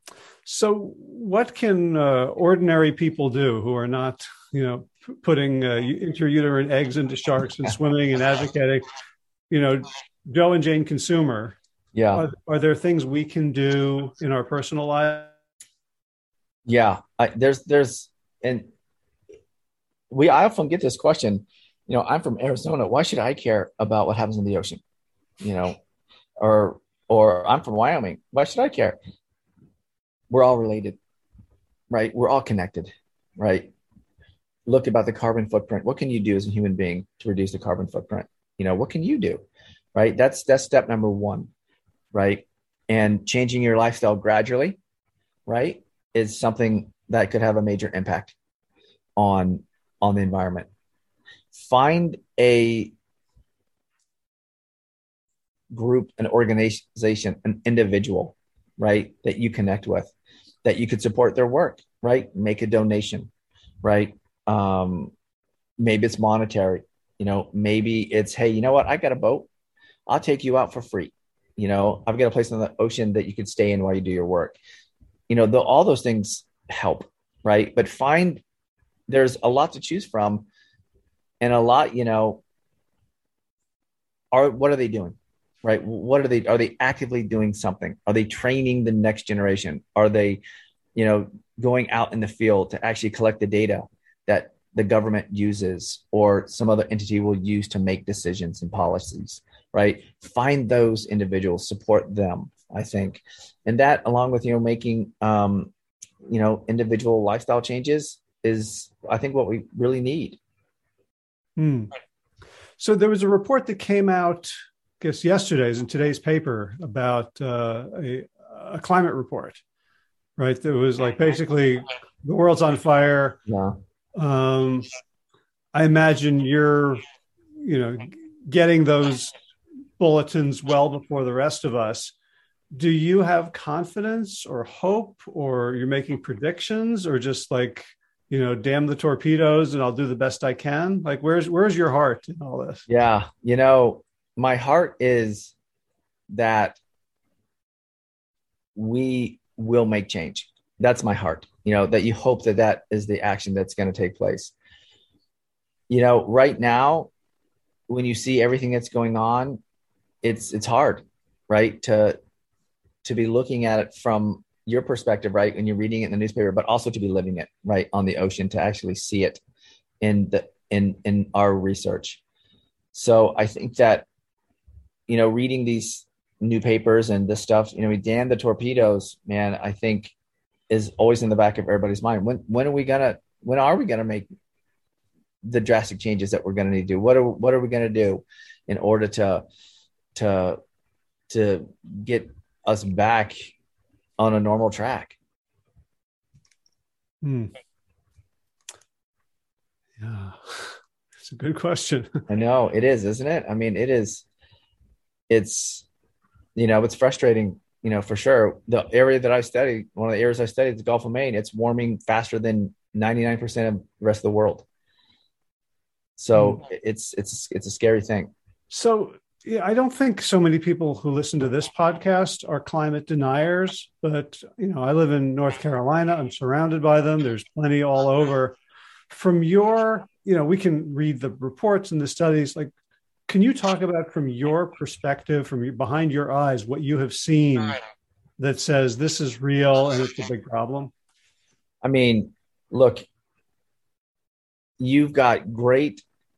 So what can uh, ordinary people do who are not, you know, p- putting uh, intrauterine eggs into sharks and swimming and advocating, you know, Joe and Jane consumer? Yeah. Are, are there things we can do in our personal life? Yeah. I, there's, there's, and we, I often get this question, you know, I'm from Arizona. Why should I care about what happens in the ocean? You know, or, or I'm from Wyoming. Why should I care? We're all related, right? We're all connected, right? Look about the carbon footprint. What can you do as a human being to reduce the carbon footprint? You know, what can you do, right? That's, that's step number one, right? And changing your lifestyle gradually, right, is something that could have a major impact on, on the environment. Find a group, an organization, an individual, right, that you connect with, that you could support their work, right? Make a donation, right? Um, maybe it's monetary, you know, maybe it's, hey, you know what? I got a boat. I'll take you out for free. You know, I've got a place in the ocean that you could stay in while you do your work. You know, the, all those things help, right? But find, there's a lot to choose from, and a lot, you know, are, what are they doing? Right? What are they, are they actively doing something? Are they training the next generation? Are they, you know, going out in the field to actually collect the data that the government uses or some other entity will use to make decisions and policies, right? Find those individuals, support them, I think. And that, along with, you know, making, um, you know, individual lifestyle changes is, I think, what we really need. Hmm. So there was a report that came out, I guess yesterday's in today's paper, about uh, a, a climate report, right? That was like basically the world's on fire. Yeah. Um, I imagine you're, you know, getting those bulletins well before the rest of us. Do you have confidence or hope, or you're making predictions, or just like, you know, damn the torpedoes and I'll do the best I can? Like, where's where's your heart in all this? Yeah. You know, my heart is that we will make change. That's my heart, you know, that you hope that that is the action that's going to take place. You know, right now, when you see everything that's going on, it's, it's hard, right? To, to be looking at it from your perspective, right? When you're reading it in the newspaper, but also to be living it, right, on the ocean, to actually see it in the, in, in our research. So I think that, you know, reading these new papers and this stuff, you know, we damn the torpedoes, man, I think is always in the back of everybody's mind. When, when are we gonna, when are we gonna make the drastic changes that we're gonna need to do? What are, what are we gonna do in order to, to, to get us back on a normal track? Hmm. Yeah, it's a good question. I know it is, isn't it? I mean, it is, it's, you know, it's frustrating, you know, for sure. The area that I study, one of the areas I studied, the Gulf of Maine, it's warming faster than ninety-nine percent of the rest of the world. So Hmm. it's, it's, it's a scary thing. So, yeah, I don't think so many people who listen to this podcast are climate deniers, but, you know, I live in North Carolina. I'm surrounded by them. There's plenty all over. From your, you know, we can read the reports and the studies. Like, can you talk about from your perspective, from your, behind your eyes, what you have seen that says this is real and it's a big problem? I mean, look, you've got great,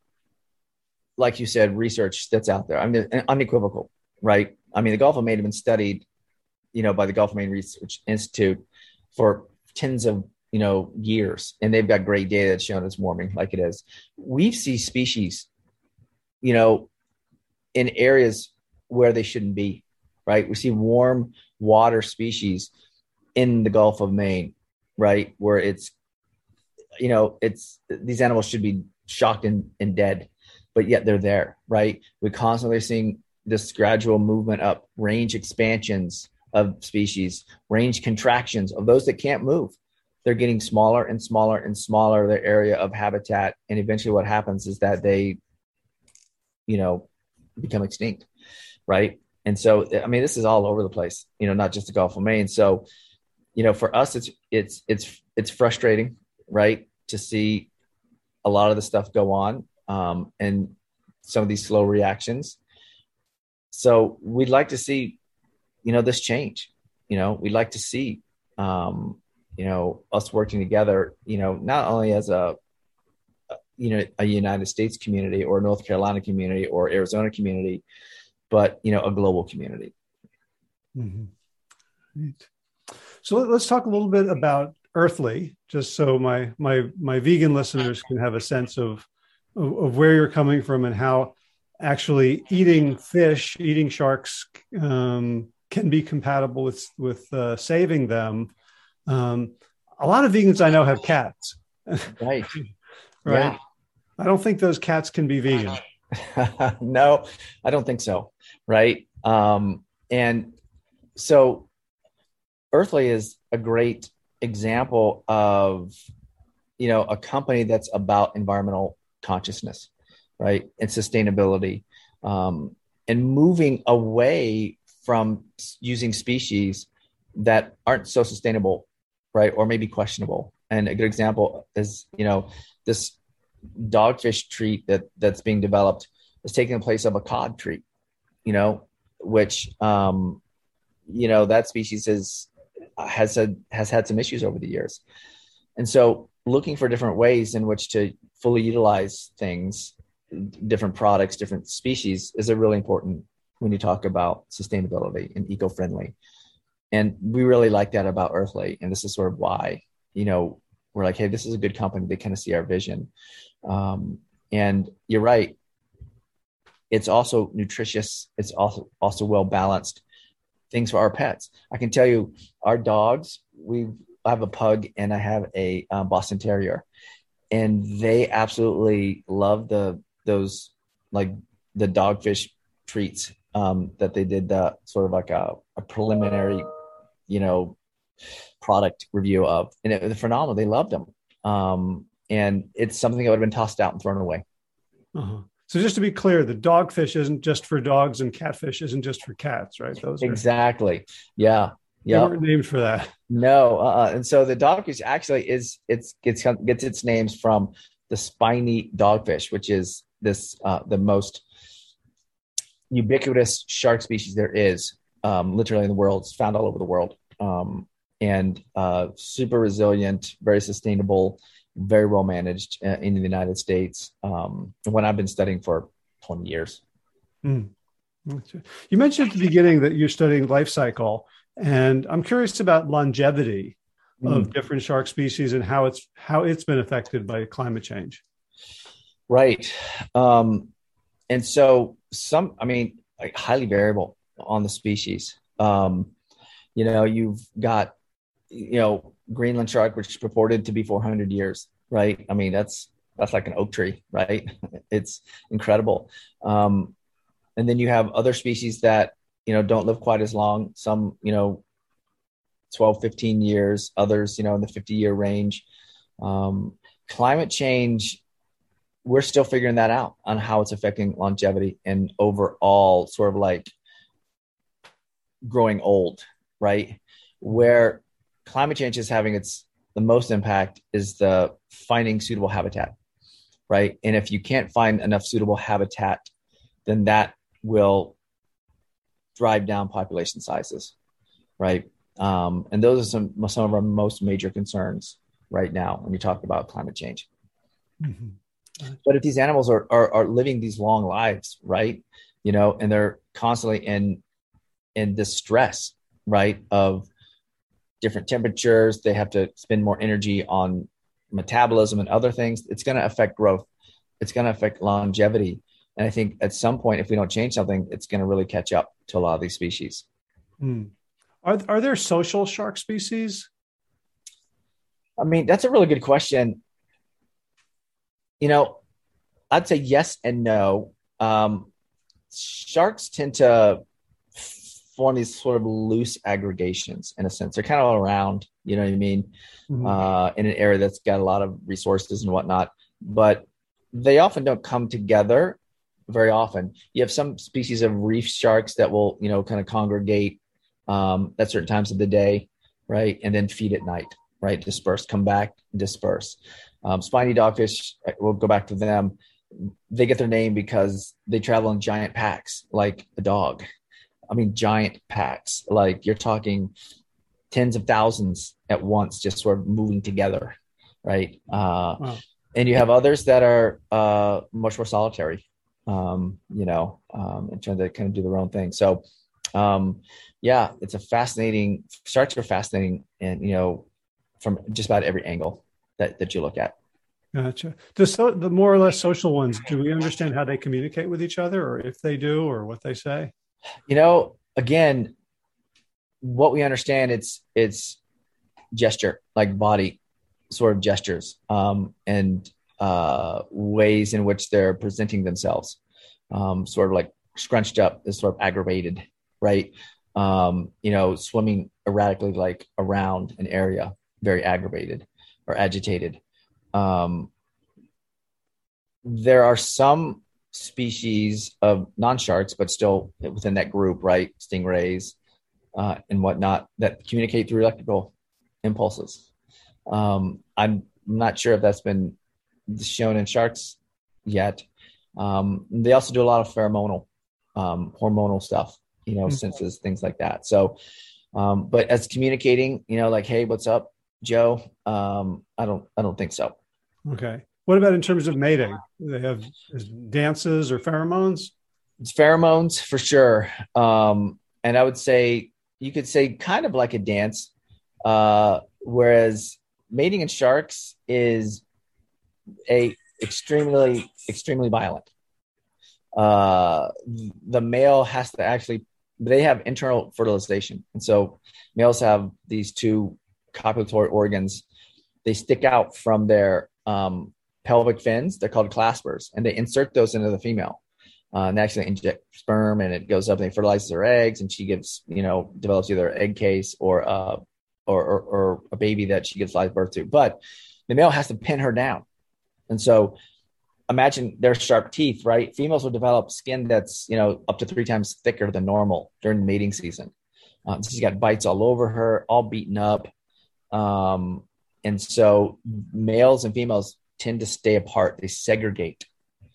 like you said, research that's out there. I mean, unequivocal, right? I mean, the Gulf of Maine have been studied, you know, by the Gulf of Maine Research Institute for tens of, you know, years, and they've got great data that's shown it's warming like it is. We see species, you know, in areas where they shouldn't be, right? We see warm water species in the Gulf of Maine, right? Where it's, you know, it's, these animals should be shocked and, and dead, but yet they're there, right? We're constantly seeing this gradual movement up, range expansions of species, range contractions of those that can't move. They're getting smaller and smaller and smaller, their area of habitat. And eventually what happens is that they, you know, become extinct, right? And so, I mean, this is all over the place, you know, not just the Gulf of Maine. So, you know, for us, it's, it's, it's, it's frustrating, right? To see a lot of the stuff go on, um, and some of these slow reactions. So we'd like to see, you know, this change, you know, we'd like to see, um, you know, us working together, you know, not only as a, you know, a United States community or North Carolina community or Arizona community, but, you know, a global community. Mm-hmm. Right. So let's talk a little bit about Earthly, just so my my my vegan listeners can have a sense of of, of where you're coming from and how actually eating fish, eating sharks, um, can be compatible with with uh, saving them. Um, a lot of vegans I know have cats, Right. right? Yeah. I don't think those cats can be vegan. No, I don't think so. Right. Um, and so Earthly is a great example of, you know, a company that's about environmental consciousness, right? And sustainability, um, and moving away from using species that aren't so sustainable, right? Or maybe questionable. And a good example is, you know, this dogfish treat that that's being developed is taking the place of a cod treat, you know, which, um, you know, that species is, has had, has had some issues over the years. And so looking for different ways in which to fully utilize things, different products, different species is a really important when you talk about sustainability and eco-friendly. And we really like that about Earthly. And this is sort of why, you know, we're like, hey, this is a good company. They kind of see our vision. Um, and you're right. It's also nutritious. It's also, also well-balanced things for our pets. I can tell you our dogs, we I have a pug and I have a um, Boston Terrier, and they absolutely love the, those, like the dogfish treats um, that they did the sort of like a, a preliminary, you know, product review of, and it was phenomenal. They loved them. Um, and it's something that would have been tossed out and thrown away. Uh-huh. So just to be clear, the dogfish isn't just for dogs and catfish isn't just for cats, right? Those are Exactly. Yeah. They Yeah. weren't named for that. No. Uh, and so the dogfish actually is, it's, it's, gets its names from the spiny dogfish, which is this, uh, the most ubiquitous shark species there is, um, literally in the world. It's found all over the world. Um, and uh, super resilient, very sustainable, very well managed uh, in the United States. Um, when I've been studying for twenty years. Mm. You mentioned at the beginning that you're studying life cycle, and I'm curious about longevity of Mm. different shark species and how it's how it's been affected by climate change. Right. Um, and so some, I mean, like highly variable on the species. Um, you know, you've got, you know, Greenland shark, which is purported to be four hundred years, right? I mean, that's, that's like an oak tree, right? It's incredible. Um, and then you have other species that, you know, don't live quite as long. Some, you know, twelve, fifteen years, others, you know, in the fifty year range. Um, climate change, we're still figuring that out on how it's affecting longevity and overall sort of like growing old, right? Where climate change is having its the most impact is the finding suitable habitat, right? And if you can't find enough suitable habitat, then that will drive down population sizes, right? Um, and those are some some of our most major concerns right now when you talk about climate change. Mm-hmm. But if these animals are, are are living these long lives, right, you know, and they're constantly in in distress, right, of different temperatures, they have to spend more energy on metabolism and other things. It's going to affect growth. It's going to affect longevity. And I think at some point, if we don't change something, it's going to really catch up to a lot of these species. Mm. Are are there social shark species? I mean, that's a really good question. You know, I'd say yes and no. Um, sharks tend to form these sort of loose aggregations in a sense. They're kind of all around, you know what I mean, mm-hmm. uh, in an area that's got a lot of resources and whatnot, but they often don't come together very often. You have some species of reef sharks that will, you know, kind of congregate um, at certain times of the day, right? And then feed at night, right? Disperse, come back, disperse. Um, spiny dogfish, we'll go back to them. They get their name because they travel in giant packs, like a dog. I mean, giant packs, like you're talking tens of thousands at once, just sort of moving together, right? Uh, wow. And you have others that are uh, much more solitary, um, you know, um, and trying to kind of do their own thing. So, um, yeah, it's a fascinating, sharks are fascinating, and, you know, from just about every angle that, that you look at. Gotcha. The, so, the more or less social ones, do we understand how they communicate with each other, or if they do, or what they say? You know, again, what we understand, it's it's gesture, like body sort of gestures, um, and uh, ways in which they're presenting themselves, um, sort of like scrunched up, is sort of aggravated, right? Um, you know, swimming erratically, like around an area, very aggravated or agitated. Um, there are some species of non-sharks, but still within that group, right? Stingrays uh, and whatnot, that communicate through electrical impulses. Um, I'm not sure if that's been shown in sharks yet. Um, they also do a lot of pheromonal, um, hormonal stuff, you know, mm-hmm. senses, things like that. So, um, but as communicating, you know, like, hey, what's up, Joe? Um, I don't, I don't think so. Okay. What about in terms of mating? Do they have dances or pheromones? It's pheromones for sure. Um, and I would say, you could say kind of like a dance, uh, whereas mating in sharks is a extremely, extremely violent. Uh, the male has to actually, they have internal fertilization. And so males have these two copulatory organs. They stick out from their um, pelvic fins. They're called claspers, and they insert those into the female. Uh, and they actually inject sperm, and it goes up and it fertilizes her eggs, and she gives, you know, develops either an egg case or, uh, or, or, or a baby that she gives live birth to. But the male has to pin her down. And so imagine their sharp teeth, right? Females will develop skin that's, you know, up to three times thicker than normal during the mating season. Um, so she's got bites all over her, all beaten up. Um, and so males and females tend to stay apart. They segregate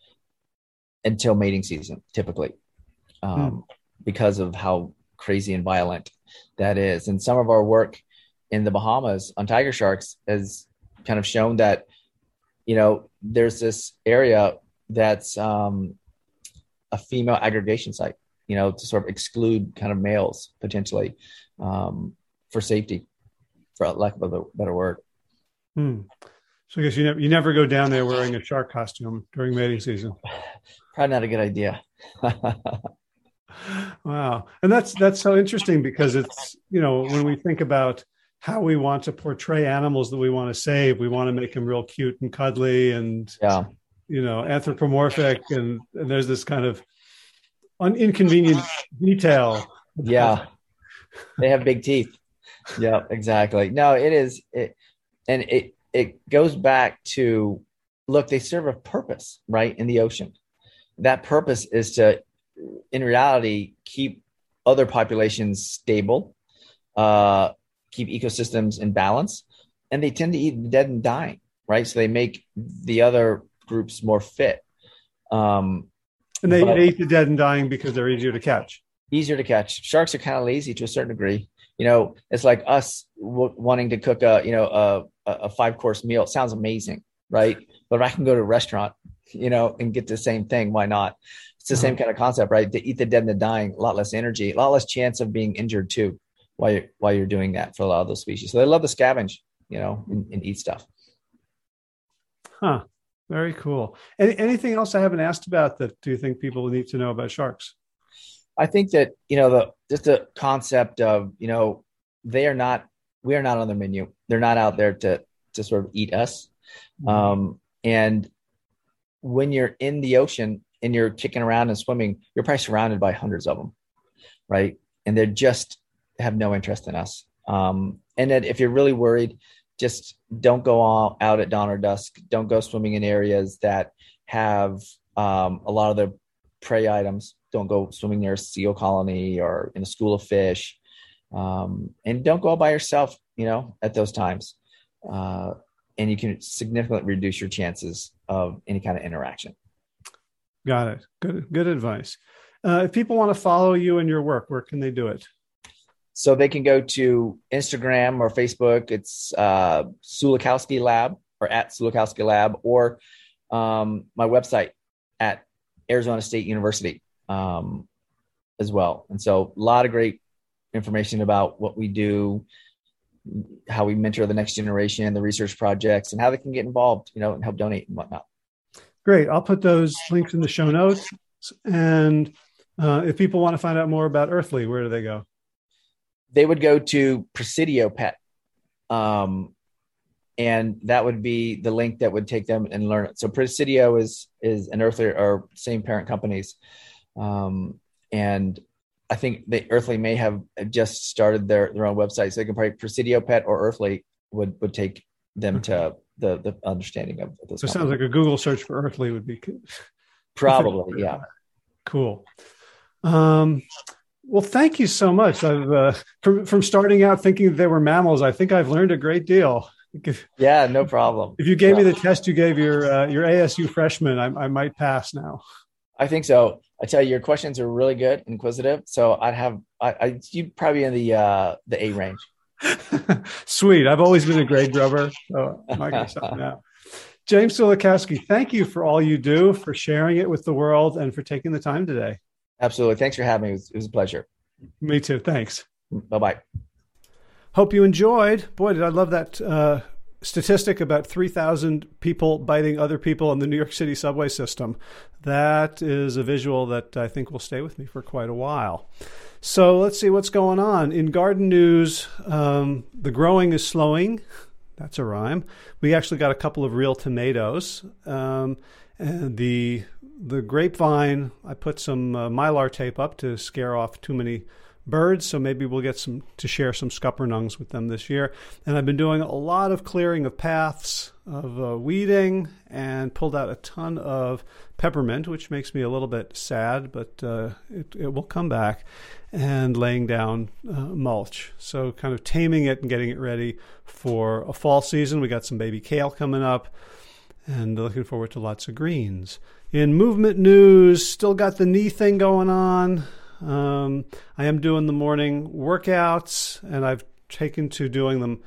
until mating season, typically, um, hmm. because of how crazy and violent that is. And some of our work in the Bahamas on tiger sharks has kind of shown that, you know, there's this area that's um, a female aggregation site, you know, to sort of exclude kind of males potentially um, for safety, for lack of a better word. Hmm. So I guess you never, you never go down there wearing a shark costume during mating season. Probably not a good idea. Wow. And that's, that's so interesting because it's, you know, when we think about how we want to portray animals that we want to save, we want to make them real cute and cuddly and, yeah. you know, anthropomorphic. And, and there's this kind of un- inconvenient detail. Yeah. They have big teeth. Yeah, exactly. No, it is. It, and it, it goes back to, look, they serve a purpose, right, in the ocean. That purpose is to, in reality, keep other populations stable, uh, keep ecosystems in balance, and they tend to eat the dead and dying, right? So they make the other groups more fit. Um, and they, they eat the dead and dying because they're easier to catch. Easier to catch. Sharks are kind of lazy to a certain degree. You know, it's like us w- wanting to cook a, you know, a, a five course meal. It sounds amazing, right? But if I can go to a restaurant, you know, and get the same thing, why not? It's the uh-huh. same kind of concept, right? To eat the dead and the dying, a lot less energy, a lot less chance of being injured too, while you're, while you're doing that for a lot of those species. So they love to scavenge, you know, and, and eat stuff. Huh. Very cool. Any, anything else I haven't asked about that do you think people need to know about sharks? I think that, you know, the just the concept of, you know, they are not, we are not on the menu. They're not out there to to sort of eat us. Mm-hmm. Um, and when you're in the ocean and you're kicking around and swimming, you're probably surrounded by hundreds of them, right? And they just have no interest in us. Um, and then if you're really worried, just don't go all out at dawn or dusk. Don't go swimming in areas that have um, a lot of the prey items. Don't go swimming near a seal colony or in a school of fish. Um, and don't go out by yourself, you know, at those times. Uh, and you can significantly reduce your chances of any kind of interaction. Got it. Good, good advice. Uh, if people want to follow you and your work, where can they do it? So they can go to Instagram or Facebook. It's uh, Sulikowski Lab or at Sulikowski Lab, or um, my website at Arizona State University. Um, as well. And so a lot of great information about what we do, how we mentor the next generation, the research projects, and how they can get involved, you know, and help donate and whatnot. Great. I'll put those links in the show notes. And uh, if people want to find out more about Earthly, where do they go? They would go to Presidio Pet. Um, and that would be the link that would take them and learn it. So Presidio is, is an Earthly or same parent companies. Um, and I think the Earthly may have just started their, their own website. So they can probably Presidio Pet or Earthly would, would take them okay. to the, the understanding of those. So it sounds like a Google search for Earthly would be good. Probably. Yeah. Cool. Um, well, thank you so much. I've, uh, from, from starting out thinking they were mammals, I think I've learned a great deal. If, yeah, no problem. If you gave me the test you gave your, uh, your A S U freshman, I, I might pass now. I think so. I tell you, your questions are really good, inquisitive. So I'd have, I, I you'd probably in the uh, the A range. Sweet. I've always been a grade grubber. So I guess now. James Sulikowski, thank you for all you do, for sharing it with the world, and for taking the time today. Absolutely. Thanks for having me. It was, it was a pleasure. Me too. Thanks. Bye-bye. Hope you enjoyed. Boy, did I love that uh, statistic about three thousand people biting other people in the New York City subway system. That is a visual that I think will stay with me for quite a while. So let's see what's going on. In garden news, um, the growing is slowing. That's a rhyme. We actually got a couple of real tomatoes. Um, and the the grapevine, I put some uh, Mylar tape up to scare off too many birds, so maybe we'll get some to share some scuppernongs with them this year. And I've been doing a lot of clearing of paths, of uh, weeding, and pulled out a ton of peppermint, which makes me a little bit sad, but uh, it, it will come back, and laying down uh, mulch. So kind of taming it and getting it ready for a fall season. We got some baby kale coming up, and looking forward to lots of greens. In movement news, still got the knee thing going on. Um, I am doing the morning workouts, and I've taken to doing them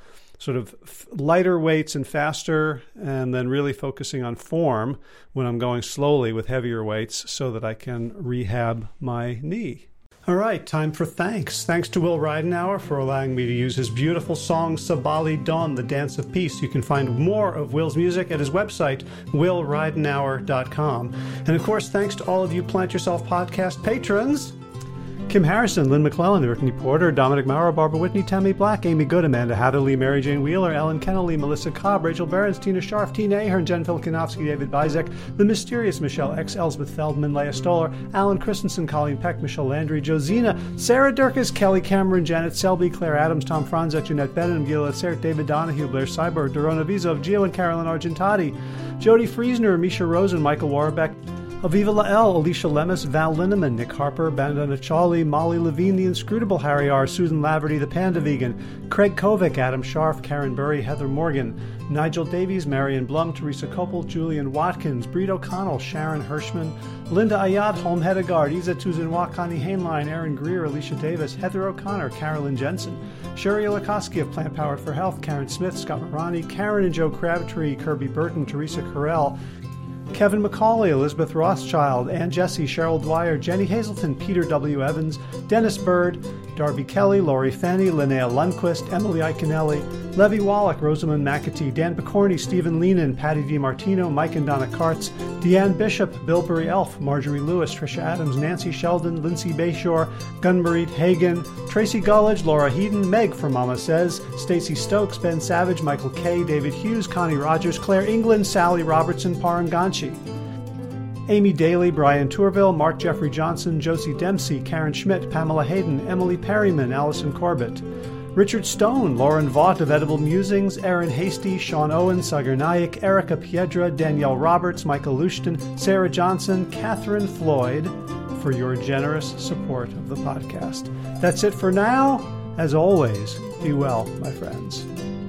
sort of f- lighter weights and faster, and then really focusing on form when I'm going slowly with heavier weights so that I can rehab my knee. All right, time for thanks. Thanks to Will Ridenauer for allowing me to use his beautiful song Sabali Dawn, The Dance of Peace. You can find more of Will's music at his website, will ridenauer dot com. And of course, thanks to all of you Plant Yourself podcast patrons. Kim Harrison, Lynn McClellan, Brittany Porter, Dominic Maurer, Barbara Whitney, Tammy Black, Amy Good, Amanda Hatherley, Mary Jane Wheeler, Ellen Kennelly, Melissa Cobb, Rachel Behrens, Tina Scharf, Tina Ahern, Jen Filikanovsky, David Bizek, The Mysterious Michelle X, Elsbeth Feldman, Leah Stoller, Alan Christensen, Colleen Peck, Michelle Landry, Josina, Sarah Durkis, Kelly Cameron, Janet Selby, Claire Adams, Tom Franzek, Jeanette Bennett, Gila Tsert, David Donahue, Blair Cyber, Dorona Vizov, Gio and Carolyn Argentati, Jody Friesner, Misha Rosen, Michael Warbeck, Aviva Lael, Alicia Lemus, Val Linneman, Nick Harper, Bandana Charlie, Molly Levine, The Inscrutable Harry R., Susan Laverty, The Panda Vegan, Craig Kovic, Adam Scharf, Karen Burry, Heather Morgan, Nigel Davies, Marion Blum, Teresa Koppel, Julian Watkins, Breed O'Connell, Sharon Hirschman, Linda Ayad, Holm Hedegaard, Isa Tuzinwa, Connie Hainline, Aaron Greer, Alicia Davis, Heather O'Connor, Carolyn Jensen, Sherry Olakoski of Plant Powered for Health, Karen Smith, Scott Morani, Karen and Joe Crabtree, Kirby Burton, Teresa Carell, Kevin McCauley, Elizabeth Rothschild, Ann Jesse, Cheryl Dwyer, Jenny Hazleton, Peter W. Evans, Dennis Bird, Darby Kelly, Laurie Fanny, Linnea Lundquist, Emily Iconelli, Levy Wallach, Rosamund McAtee, Dan Picorni, Stephen Leenan, Patty DiMartino, Mike and Donna Kartz, Deanne Bishop, Bilberry Elf, Marjorie Lewis, Tricia Adams, Nancy Sheldon, Lindsay Bayshore, Gunmarit Hagen, Tracy Gullidge, Laura Heaton, Meg from Mama Says, Stacey Stokes, Ben Savage, Michael Kay, David Hughes, Connie Rogers, Claire England, Sally Robertson, Paranganchi, Amy Daly, Brian Tourville, Mark Jeffrey Johnson, Josie Dempsey, Karen Schmidt, Pamela Hayden, Emily Perryman, Allison Corbett, Richard Stone, Lauren Vaught of Edible Musings, Aaron Hasty, Sean Owen, Sagar Naik, Erica Piedra, Danielle Roberts, Michael Lushton, Sarah Johnson, Catherine Floyd, for your generous support of the podcast. That's it for now. As always, be well, my friends.